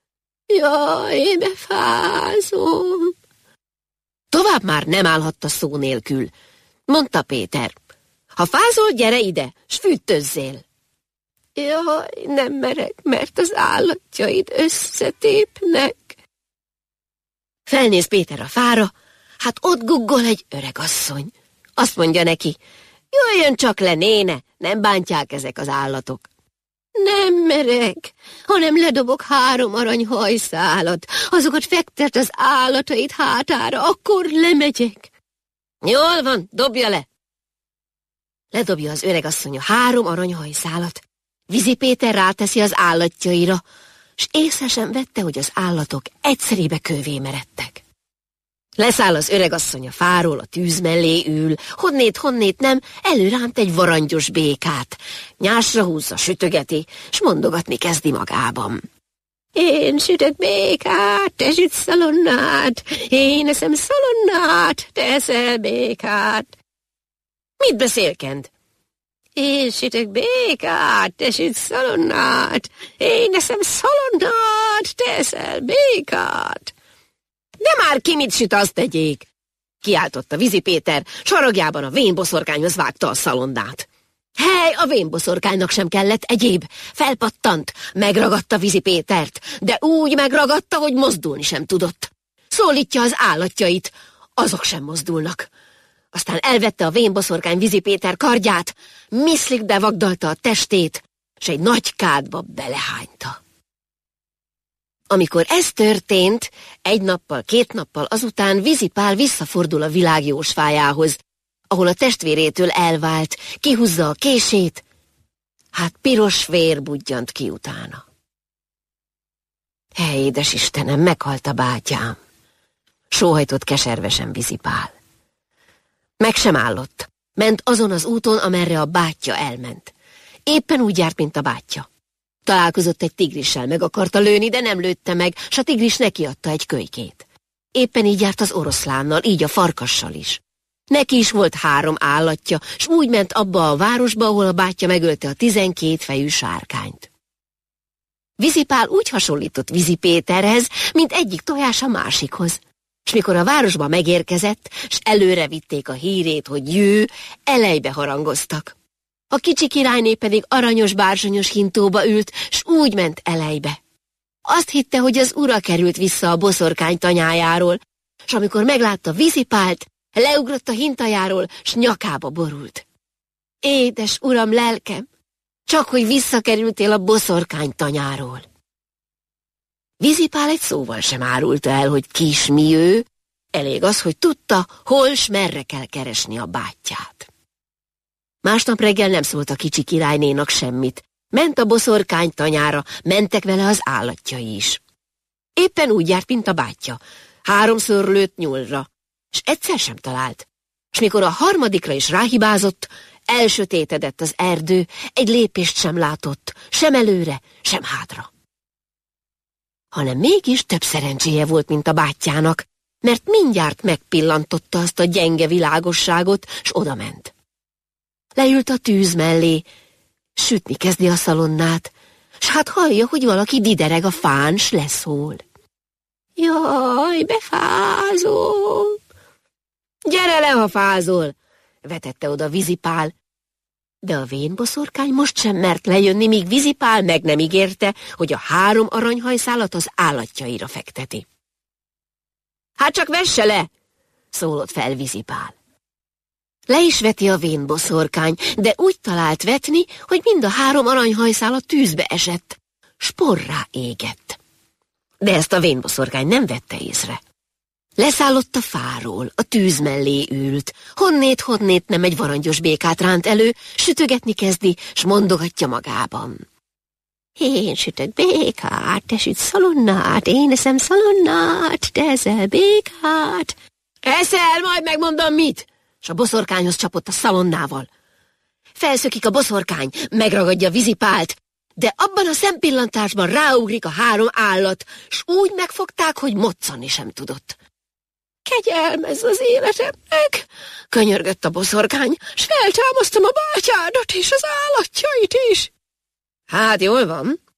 Jaj, befázom. Tovább már nem állhatta szó nélkül. Mondta Péter. Ha fázol, gyere ide, s fűtözzél. Jaj, nem merek, mert az állatjaid összetépnek. Felnéz Péter a fára, hát ott guggol egy öregasszony. Azt mondja neki, jöjjön csak le, néne, nem bántják ezek az állatok. Nem merek, hanem ledobok három arany hajszálat, azokat fektet az állatait hátára, akkor lemegyek. Jól van, dobja le. Ledobja az öregasszony a három arany hajszálat. Vizi Péter ráteszi az állatjaira, s észre sem vette, hogy az állatok egyszerébe kővé meredtek. Leszáll az öregasszony a fáról, a tűz mellé ül, honnét, honnét nem, előránt egy varangyos békát. Nyásra húzza, sütögeti, s mondogatni kezdi magában. Én sütök békát, te sütsz szalonnát, én eszem szalonnát, te eszel békát. Mit beszélkend? Én sütök békát, te sütsz szalonnát, én eszem szalonnát, te eszel békát. De már ki mit süt, azt tegyék! Kiáltotta Vizi Péter, sarogjában a vénboszorkányhoz vágta a szalonnát. Hely, a vénboszorkánynak sem kellett egyéb. Felpattant, megragadta Vizi Pétert, de úgy megragadta, hogy mozdulni sem tudott. Szólítja az állatjait, azok sem mozdulnak. Aztán elvette a vénboszorkány Vizi Péter kardját, miszlikbe vagdalta a testét, s egy nagy kádba belehányta. Amikor ez történt, egy nappal, két nappal azután Vizi Pál visszafordul a világjósfájához, ahol a testvérétől elvált, kihúzza a kését, hát piros vér budjant ki utána. Hely, édes Istenem, meghalt a bátyám, sóhajtott keservesen Vizi Pál. Meg sem állott, ment azon az úton, amerre a bátyja elment. Éppen úgy járt, mint a bátyja. Találkozott egy tigrissel, meg akarta lőni, de nem lőtte meg, s a tigris nekiadta egy kölykét. Éppen így járt az oroszlánnal, így a farkassal is. Neki is volt három állatja, s úgy ment abba a városba, ahol a bátyja megölte a tizenkét fejű sárkányt. Vizi Pál úgy hasonlított Vizi Péterhez, mint egyik tojás a másikhoz. S mikor a városba megérkezett, s előre vitték a hírét, hogy jő, elejbe harangoztak. A kicsi királyné pedig aranyos bársonyos hintóba ült, s úgy ment elejbe. Azt hitte, hogy az ura került vissza a boszorkány tanyájáról, s amikor meglátta Vizi Pált, leugrott a hintajáról, s nyakába borult. Édes uram, lelkem, csak hogy visszakerültél a boszorkány tanyáról. Vizi Pál egy szóval sem árulta el, hogy ki s mi ő, elég az, hogy tudta, hol s merre kell keresni a bátyját. Másnap reggel nem szólt a kicsi királynénak semmit. Ment a boszorkány tanyára, mentek vele az állatjai is. Éppen úgy járt, mint a bátyja. Háromszor lőtt nyúlra, s egyszer sem talált. S mikor a harmadikra is ráhibázott, elsötétedett az erdő, egy lépést sem látott, sem előre, sem hátra. Hanem mégis több szerencséje volt, mint a bátyjának, mert mindjárt megpillantotta azt a gyenge világosságot, s odament. Leült a tűz mellé, sütni kezdi a szalonnát, s hát hallja, hogy valaki didereg a fán, s leszól. Jaj, befázom! Gyere le, ha fázol! Vetette oda Vizi Pál. De a vénboszorkány most sem mert lejönni, míg Vizi Pál meg nem ígérte, hogy a három aranyhajszálat az állatjaira fekteti. Hát csak vesse le! Szólott fel Vizi Pál. Le is veti a vénboszorkány, de úgy talált vetni, hogy mind a három aranyhajszál a tűzbe esett, s porrá égett. De ezt a vénboszorkány nem vette észre. Leszállott a fáról, a tűz mellé ült, honnét-honnét nem egy varangyos békát ránt elő, sütögetni kezdi, s mondogatja magában. Én sütök békát, te sütsz szalonnát, én eszem szalonnát, te eszel békát. Eszel, majd megmondom mit! S a boszorkányhoz csapott a szalonnával. Felszökik a boszorkány, megragadja Vizi Pált, de abban a szempillantásban ráugrik a három állat, s úgy megfogták, hogy moccani sem tudott. Kegyelmezz az életemnek, könyörgött a boszorkány, s feltámasztom a bátyádat és az állatjait is. Hát jól van,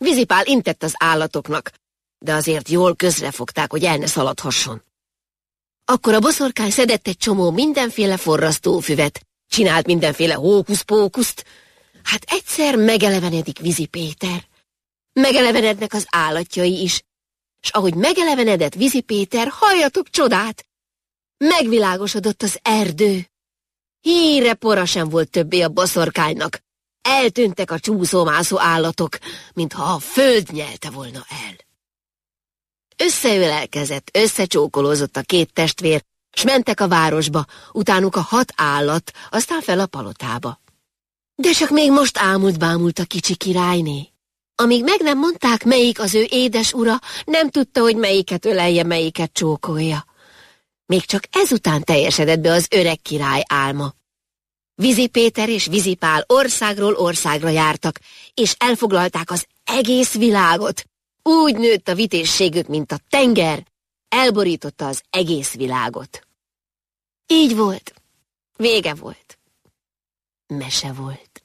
Vizipál intett az állatoknak, de azért jól közrefogták, hogy el ne szaladhasson. Akkor a boszorkány szedett egy csomó mindenféle forrasztófüvet, csinált mindenféle hókusz-pókuszt. Hát egyszer megelevenedik Vizi Péter. Megelevenednek az állatjai is, s ahogy megelevenedett Vizi Péter, halljatok csodát! Megvilágosodott az erdő. Híre pora sem volt többé a boszorkánynak. Eltűntek a csúszómászó állatok, mintha a föld nyelte volna el. Összeölelkezett, összecsókolózott a két testvér, s mentek a városba, utánuk a hat állat, aztán fel a palotába. De csak még most ámult-bámult a kicsi királyné. Amíg meg nem mondták, melyik az ő édes ura, nem tudta, hogy melyiket ölelje, melyiket csókolja. Még csak ezután teljesedett be az öreg király álma. Vizi Péter és Vizipál országról országra jártak, és elfoglalták az egész világot. Úgy nőtt a vitézségük, mint a tenger, elborította az egész világot. Így volt. Vége volt. Mese volt.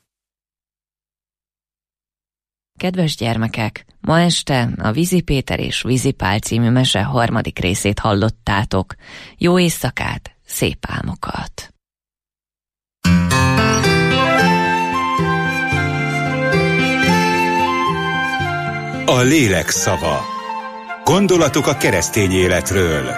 Kedves gyermekek, ma este a Vizi Péter és Vizipál című mese harmadik részét hallottátok. Jó éjszakát, szép álmokat! A lélek szava. Gondolatok a keresztény életről.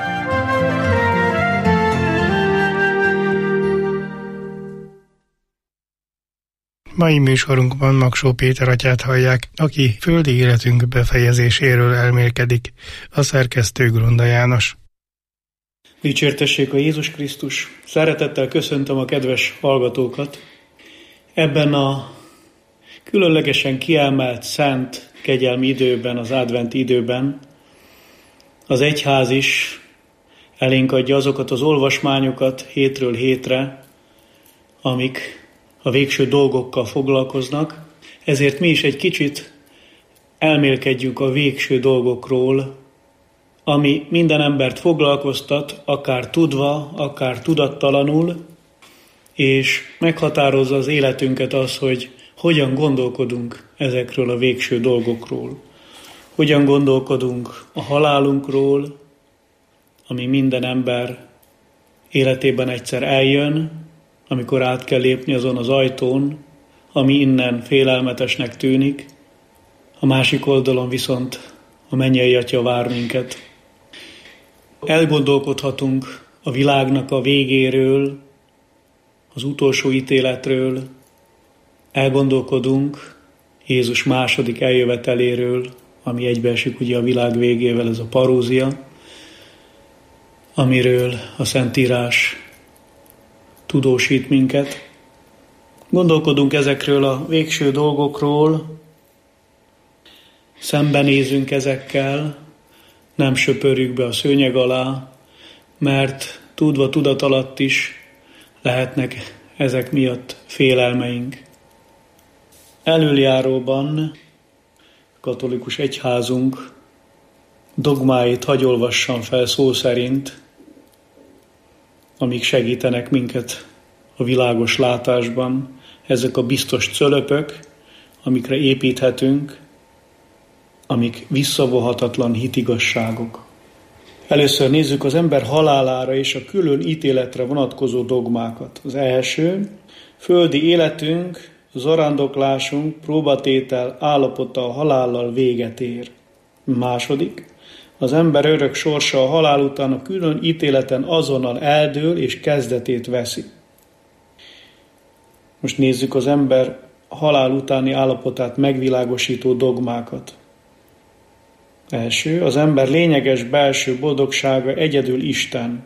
Mai műsorunkban Magsó Péter atyát hallják, aki földi életünk befejezéséről elmélkedik, a szerkesztő Grunda János. Dicsértessék a Jézus Krisztus! Szeretettel köszöntöm a kedves hallgatókat. Ebben a különlegesen kiemelt, szent, kegyelmi időben, az adventi időben az egyház is elénk adja azokat az olvasmányokat hétről hétre, amik a végső dolgokkal foglalkoznak. Ezért mi is egy kicsit elmélkedjünk a végső dolgokról, ami minden embert foglalkoztat, akár tudva, akár tudattalanul, és meghatározza az életünket az, hogy hogyan gondolkodunk ezekről a végső dolgokról. Hogyan gondolkodunk a halálunkról, ami minden ember életében egyszer eljön, amikor át kell lépni azon az ajtón, ami innen félelmetesnek tűnik, a másik oldalon viszont a mennyei Atya vár minket. Elgondolkodhatunk a világnak a végéről, az utolsó ítéletről, elgondolkodunk Jézus második eljöveteléről, ami egybeesik ugye a világ végével, ez a parózia, amiről a Szentírás tudósít minket. Gondolkodunk ezekről a végső dolgokról, szembenézünk ezekkel, nem söpörjük be a szőnyeg alá, mert tudva tudat alatt is lehetnek ezek miatt félelmeink. Elöljáróban katolikus egyházunk dogmáit hagy olvassam fel szó szerint, amik segítenek minket a világos látásban. Ezek a biztos cölöpök, amikre építhetünk, amik visszavohatatlan hitigasságok. Először nézzük az ember halálára és a külön ítéletre vonatkozó dogmákat. Az első, földi életünk, zarándoklásunk, próbatétel állapota a halállal véget ér. Második, az ember örök sorsa a halál után a külön ítéleten azonnal eldől és kezdetét veszi. Most nézzük az ember halál utáni állapotát megvilágosító dogmákat. Első, az ember lényeges belső boldogsága egyedül Isten.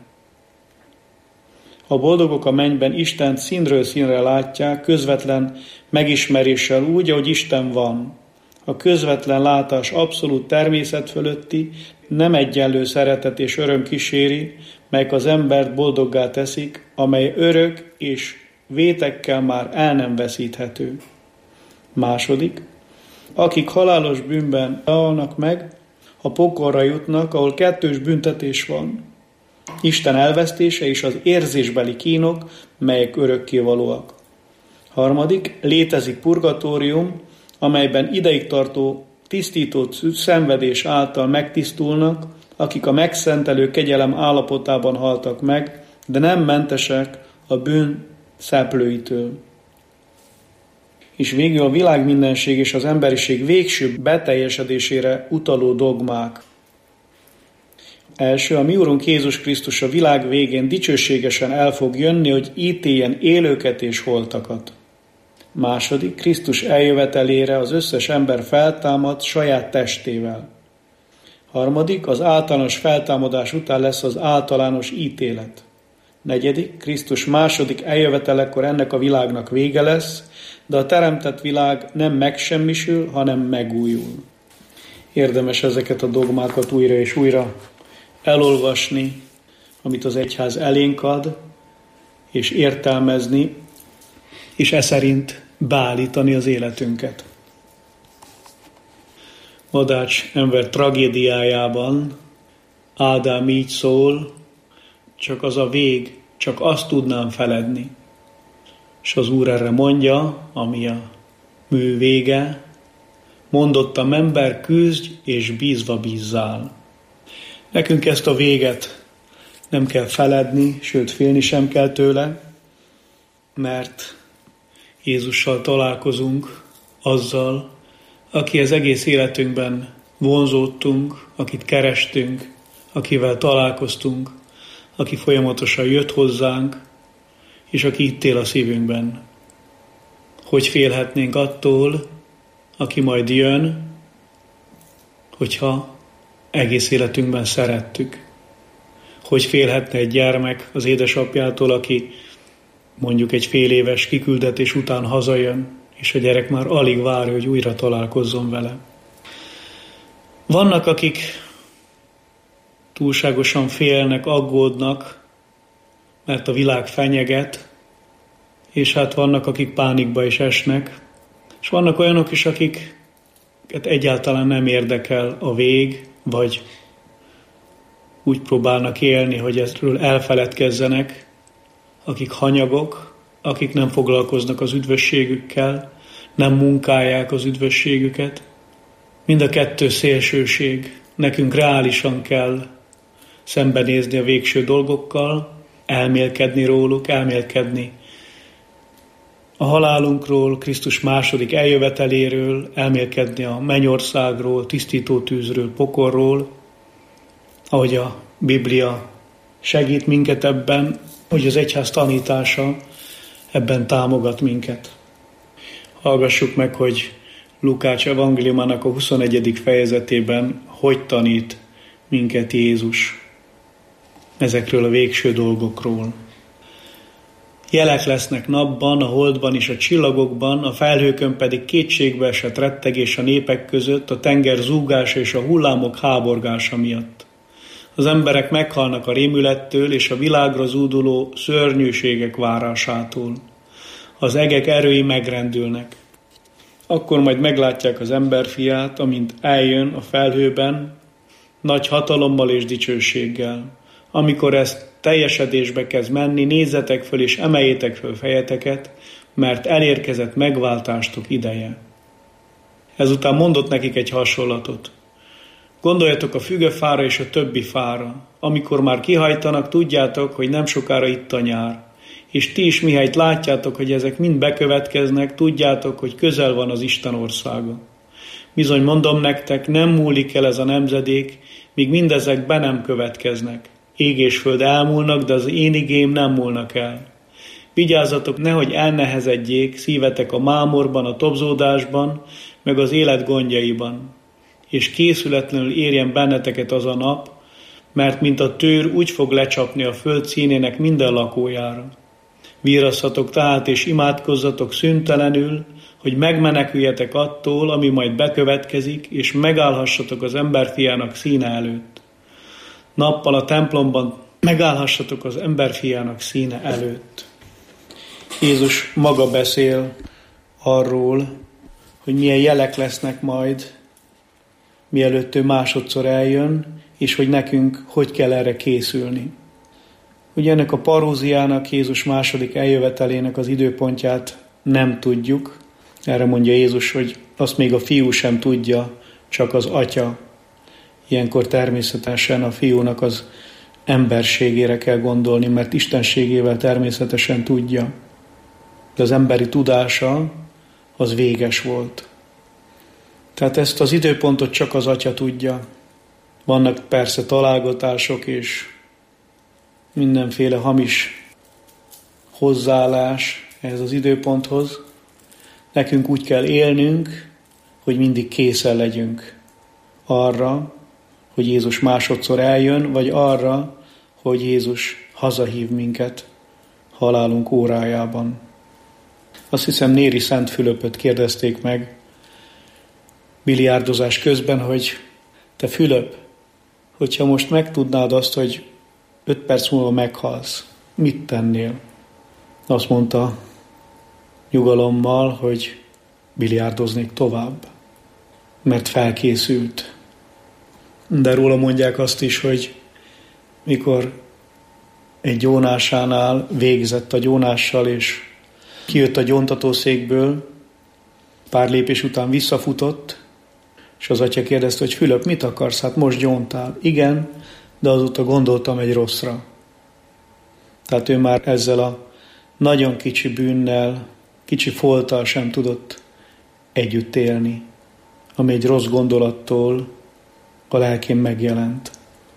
A boldogok a mennyben Istent színről színre látják, közvetlen megismeréssel úgy, ahogy Isten van. A közvetlen látás abszolút természet fölötti, nem egyenlő szeretet és öröm kíséri, melyek az embert boldoggá teszik, amely örök és vétekkel már el nem veszíthető. Második, akik halálos bűnben halnak meg, a pokolra jutnak, ahol kettős büntetés van. Isten elvesztése és az érzésbeli kínok, melyek örökkévalóak. Harmadik, létezik purgatórium, amelyben ideig tartó tisztító szenvedés által megtisztulnak, akik a megszentelő kegyelem állapotában haltak meg, de nem mentesek a bűn szeplőitől. És végül a világmindenség és az emberiség végső beteljesedésére utaló dogmák. Első, a mi Urunk Jézus Krisztus a világ végén dicsőségesen el fog jönni, hogy ítéljen élőket és holtakat. Második, Krisztus eljövetelére az összes ember feltámad saját testével. Harmadik, az általános feltámadás után lesz az általános ítélet. Negyedik, Krisztus második eljövetelekor ennek a világnak vége lesz, de a teremtett világ nem megsemmisül, hanem megújul. Érdemes ezeket a dogmákat újra és újra elolvasni, amit az egyház elénk ad, és értelmezni, és e szerint beállítani az életünket. Madács ember tragédiájában Ádám így szól, csak az a vég, csak azt tudnám feledni. És az Úr erre mondja, ami a mű vége, mondottam ember, küzdj és bízva bízzál. Nekünk ezt a véget nem kell feledni, sőt félni sem kell tőle, mert Jézussal találkozunk, azzal, aki az egész életünkben vonzódtunk, akit kerestünk, akivel találkoztunk, aki folyamatosan jött hozzánk, és aki itt él a szívünkben. Hogy félhetnénk attól, aki majd jön, hogyha egész életünkben szerettük. Hogy félhetne egy gyermek az édesapjától, aki mondjuk egy fél éves kiküldetés után hazajön, és a gyerek már alig várja, hogy újra találkozzon vele. Vannak, akik túlságosan félnek, aggódnak, mert a világ fenyeget, és hát vannak, akik pánikba is esnek, és vannak olyanok is, akiket egyáltalán nem érdekel a vég, vagy úgy próbálnak élni, hogy ezről elfeledkezzenek, akik hanyagok, akik nem foglalkoznak az üdvösségükkel, nem munkálják az üdvösségüket. Mind a kettő szélsőség. Nekünk reálisan kell szembenézni a végső dolgokkal, elmélkedni róluk, elmélkedni a halálunkról, Krisztus második eljöveteléről, elmélkedni a mennyországról, tisztító tűzről, pokorról, ahogy a Biblia segít minket ebben, hogy az egyház tanítása ebben támogat minket. Hallgassuk meg, hogy Lukács evangéliumának a huszonegyedik fejezetében hogy tanít minket Jézus ezekről a végső dolgokról. Jelek lesznek napban, a holdban és a csillagokban, a felhőkön pedig kétségbe esett rettegés a népek között, a tenger zúgása és a hullámok háborgása miatt. Az emberek meghalnak a rémülettől és a világra zúduló szörnyűségek várásától. Az egek erői megrendülnek. Akkor majd meglátják az emberfiát, amint eljön a felhőben, nagy hatalommal és dicsőséggel. Amikor ez teljesedésbe kezd menni, nézzetek föl és emeljétek föl fejeteket, mert elérkezett megváltástok ideje. Ezután mondott nekik egy hasonlatot. Gondoljatok a fügefára és a többi fára. Amikor már kihajtanak, tudjátok, hogy nem sokára itt a nyár. És ti is mihelyt látjátok, hogy ezek mind bekövetkeznek, tudjátok, hogy közel van az Isten országa. Bizony mondom nektek, nem múlik el ez a nemzedék, míg mindezek be nem következnek. Ég és föld elmúlnak, de az én igém nem múlnak el. Vigyázzatok, nehogy elnehezedjék szívetek a mámorban, a tobzódásban, meg az élet gondjaiban. És készületlenül érjen benneteket az a nap, mert mint a tőr úgy fog lecsapni a föld színének minden lakójára. Virrasszatok tehát és imádkozzatok szüntelenül, hogy megmeneküljetek attól, ami majd bekövetkezik, és megállhassatok az emberfiának színe előtt. Nappal a templomban megállhassatok az emberfiának színe előtt. Jézus maga beszél arról, hogy milyen jelek lesznek majd, mielőtt ő másodszor eljön, és hogy nekünk hogy kell erre készülni. Ugye ennek a paróziának, Jézus második eljövetelének az időpontját nem tudjuk. Erre mondja Jézus, hogy azt még a fiú sem tudja, csak az Atya. Ilyenkor természetesen a fiúnak az emberségére kell gondolni, mert istenségével természetesen tudja. De az emberi tudása az véges volt. Tehát ezt az időpontot csak az Atya tudja. Vannak persze találgatások és mindenféle hamis hozzáállás ehhez az időponthoz. Nekünk úgy kell élnünk, hogy mindig készen legyünk arra, hogy Jézus másodszor eljön, vagy arra, hogy Jézus hazahív minket halálunk órájában. Azt hiszem, Néri Szent Fülöpöt kérdezték meg biliárdozás közben, hogy te Fülöp, hogyha most megtudnád azt, hogy öt perc múlva meghalsz, mit tennél? Azt mondta nyugalommal, hogy biliárdoznék tovább, mert felkészült. De róla mondják azt is, hogy mikor egy gyónásánál végzett a gyónással, és kijött a gyóntatószékből, pár lépés után visszafutott, és az atya kérdezte, hogy Fülöp, mit akarsz? Hát most gyóntál. Igen, de azóta gondoltam egy rosszra. Tehát ő már ezzel a nagyon kicsi bűnnel, kicsi folttal sem tudott együtt élni, ami egy rossz gondolattól a lelkén megjelent.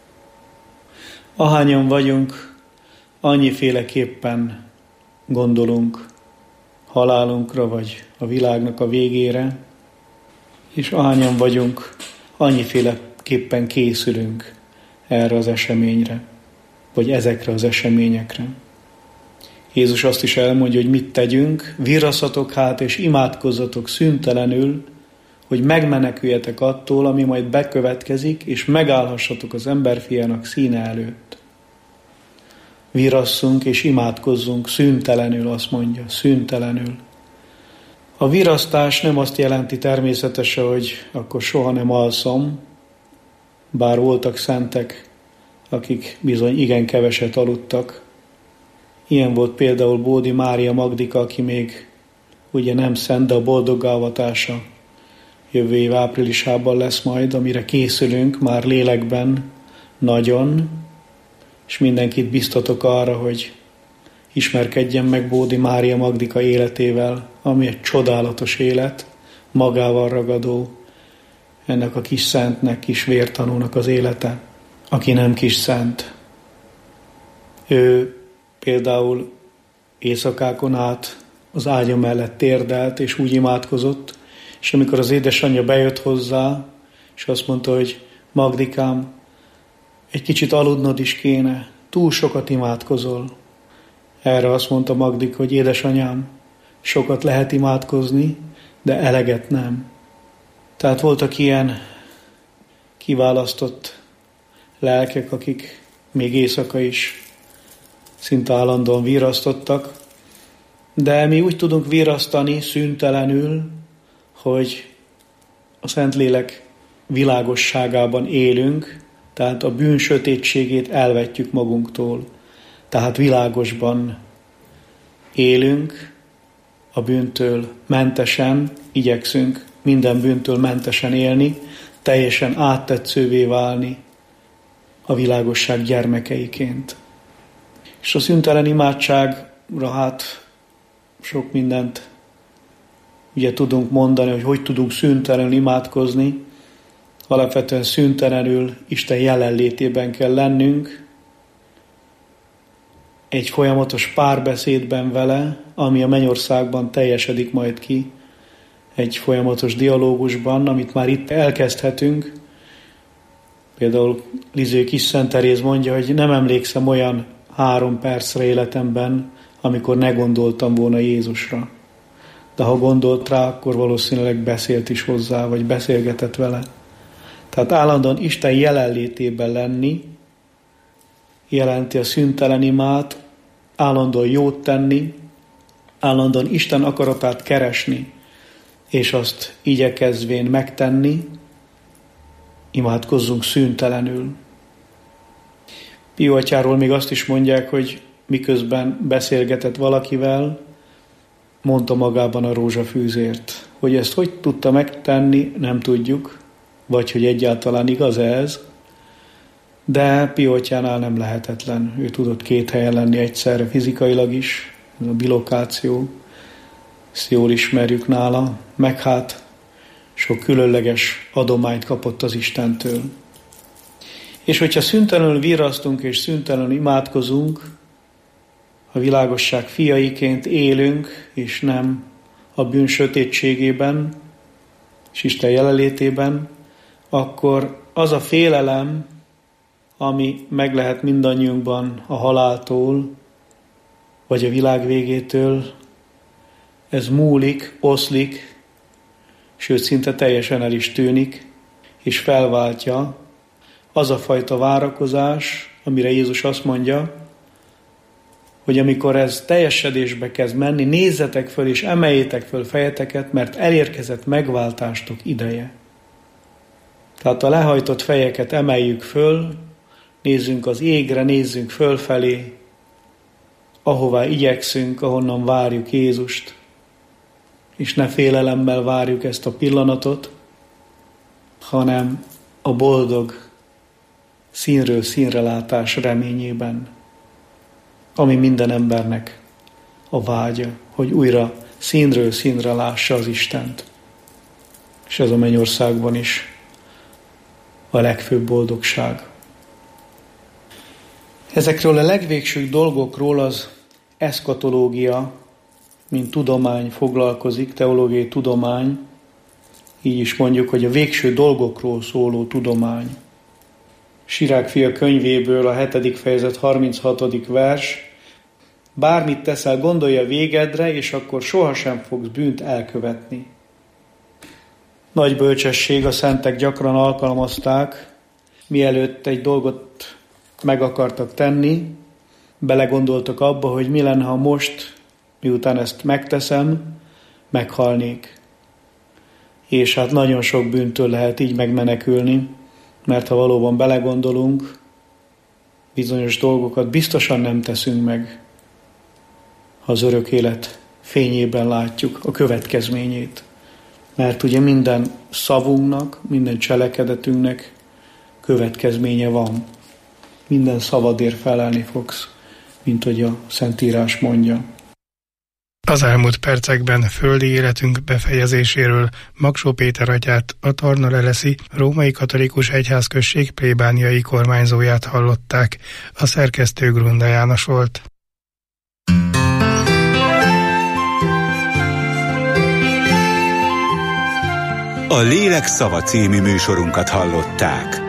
Ahányan vagyunk, annyiféleképpen gondolunk halálunkra, vagy a világnak a végére, és ahányan vagyunk, annyiféleképpen készülünk erre az eseményre, vagy ezekre az eseményekre. Jézus azt is elmondja, hogy mit tegyünk, virraszatok hát és imádkozzatok szüntelenül, hogy megmeneküljetek attól, ami majd bekövetkezik, és megállhassatok az emberfiának színe előtt. Virasszunk és imádkozzunk szüntelenül, azt mondja, szüntelenül. A virasztás nem azt jelenti természetesen, hogy akkor soha nem alszom, bár voltak szentek, akik bizony igen keveset aludtak. Ilyen volt például Bódi Mária Magdika, aki még ugye nem szent, de a boldoggá-avatása jövő év áprilisában lesz majd, amire készülünk már lélekben nagyon, és mindenkit biztatok arra, hogy ismerkedjen meg Bódi Mária Magdika életével, ami egy csodálatos élet, magával ragadó, ennek a kis szentnek, kis vértanúnak az élete, aki nem kis szent. Ő például éjszakákon át az ágya mellett térdelt, és úgy imádkozott, és amikor az édesanyja bejött hozzá, és azt mondta, hogy Magdikám, egy kicsit aludnod is kéne, túl sokat imádkozol. Erre azt mondta Magdik, hogy édesanyám, sokat lehet imádkozni, de eleget nem. Tehát voltak ilyen kiválasztott lelkek, akik még éjszaka is szinte állandóan virrasztottak, de mi úgy tudunk virrasztani szüntelenül, hogy a Szentlélek világosságában élünk, tehát a bűn sötétségét elvetjük magunktól. Tehát világosban élünk, a bűntől mentesen igyekszünk minden bűntől mentesen élni, teljesen áttetszővé válni a világosság gyermekeiként. És a szüntelen imádságra hát sok mindent ugye tudunk mondani, hogy hogy tudunk szüntelenül imádkozni. Alapvetően szüntelenül Isten jelenlétében kell lennünk, egy folyamatos párbeszédben vele, ami a mennyországban teljesedik majd ki, egy folyamatos dialógusban, amit már itt elkezdhetünk. Például Liző Kis Szent Teréz mondja, hogy nem emlékszem olyan három percre életemben, amikor ne gondoltam volna Jézusra. De ha gondolt rá, akkor valószínűleg beszélt is hozzá, vagy beszélgetett vele. Tehát állandóan Isten jelenlétében lenni jelenti a szüntelen imát, állandóan jót tenni, állandóan Isten akaratát keresni, és azt igyekezvén megtenni, imádkozzunk szüntelenül. Pio atyáról még azt is mondják, hogy miközben beszélgetett valakivel, mondta magában a rózsafűzért. Hogy ezt hogy tudta megtenni, nem tudjuk, vagy hogy egyáltalán igaz ez, de Pio atyánál nem lehetetlen. Ő tudott két helyen lenni egyszerre fizikailag is, ez a bilokáció, ezt jól ismerjük nála, meg hát sok különleges adományt kapott az Istentől. És hogyha szüntelenül virrasztunk és szüntelenül imádkozunk, a világosság fiaiként élünk, és nem a bűn sötétségében, és Isten jelenlétében, akkor az a félelem, ami meg lehet mindannyiunkban a haláltól, vagy a világ végétől, ez múlik, oszlik, sőt szinte teljesen el is tűnik, és felváltja az a fajta várakozás, amire Jézus azt mondja, hogy amikor ez teljesedésbe kezd menni, nézzetek föl és emeljétek föl fejeteket, mert elérkezett megváltástok ideje. Tehát a lehajtott fejeket emeljük föl, nézzünk az égre, nézzünk fölfelé, ahová igyekszünk, ahonnan várjuk Jézust, és ne félelemmel várjuk ezt a pillanatot, hanem a boldog színről színre látás reményében, ami minden embernek a vágya, hogy újra színről színre lássa az Istent. És ez a mennyországban is a legfőbb boldogság. Ezekről a legvégsőbb dolgokról az eszkatológia, mint tudomány foglalkozik, teológiai tudomány, így is mondjuk, hogy a végső dolgokról szóló tudomány. Sirák fia könyvéből a hetedik fejezet harminchatodik vers, bármit teszel, gondolj a végedre, és akkor sohasem fogsz bűnt elkövetni. Nagy bölcsesség, a szentek gyakran alkalmazták, mielőtt egy dolgot meg akartak tenni, belegondoltak abba, hogy mi lenne, ha most, miután ezt megteszem, meghalnék. És hát nagyon sok bűntől lehet így megmenekülni, mert ha valóban belegondolunk, bizonyos dolgokat biztosan nem teszünk meg, ha az örök élet fényében látjuk a következményét. Mert ugye minden szavunknak, minden cselekedetünknek következménye van. Minden szavadért felelni fogsz, mint hogy a Szentírás mondja. Az elmúlt percekben földi életünk befejezéséről Magsó Péter atyát, a Tarnaleleszi Római Katolikus Egyházközség plébániai kormányzóját hallották, a szerkesztő Grunda János volt. A Lélek szava című műsorunkat hallották.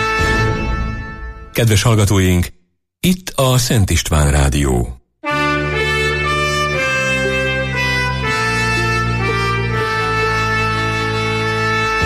Kedves hallgatóink, itt a Szent István Rádió.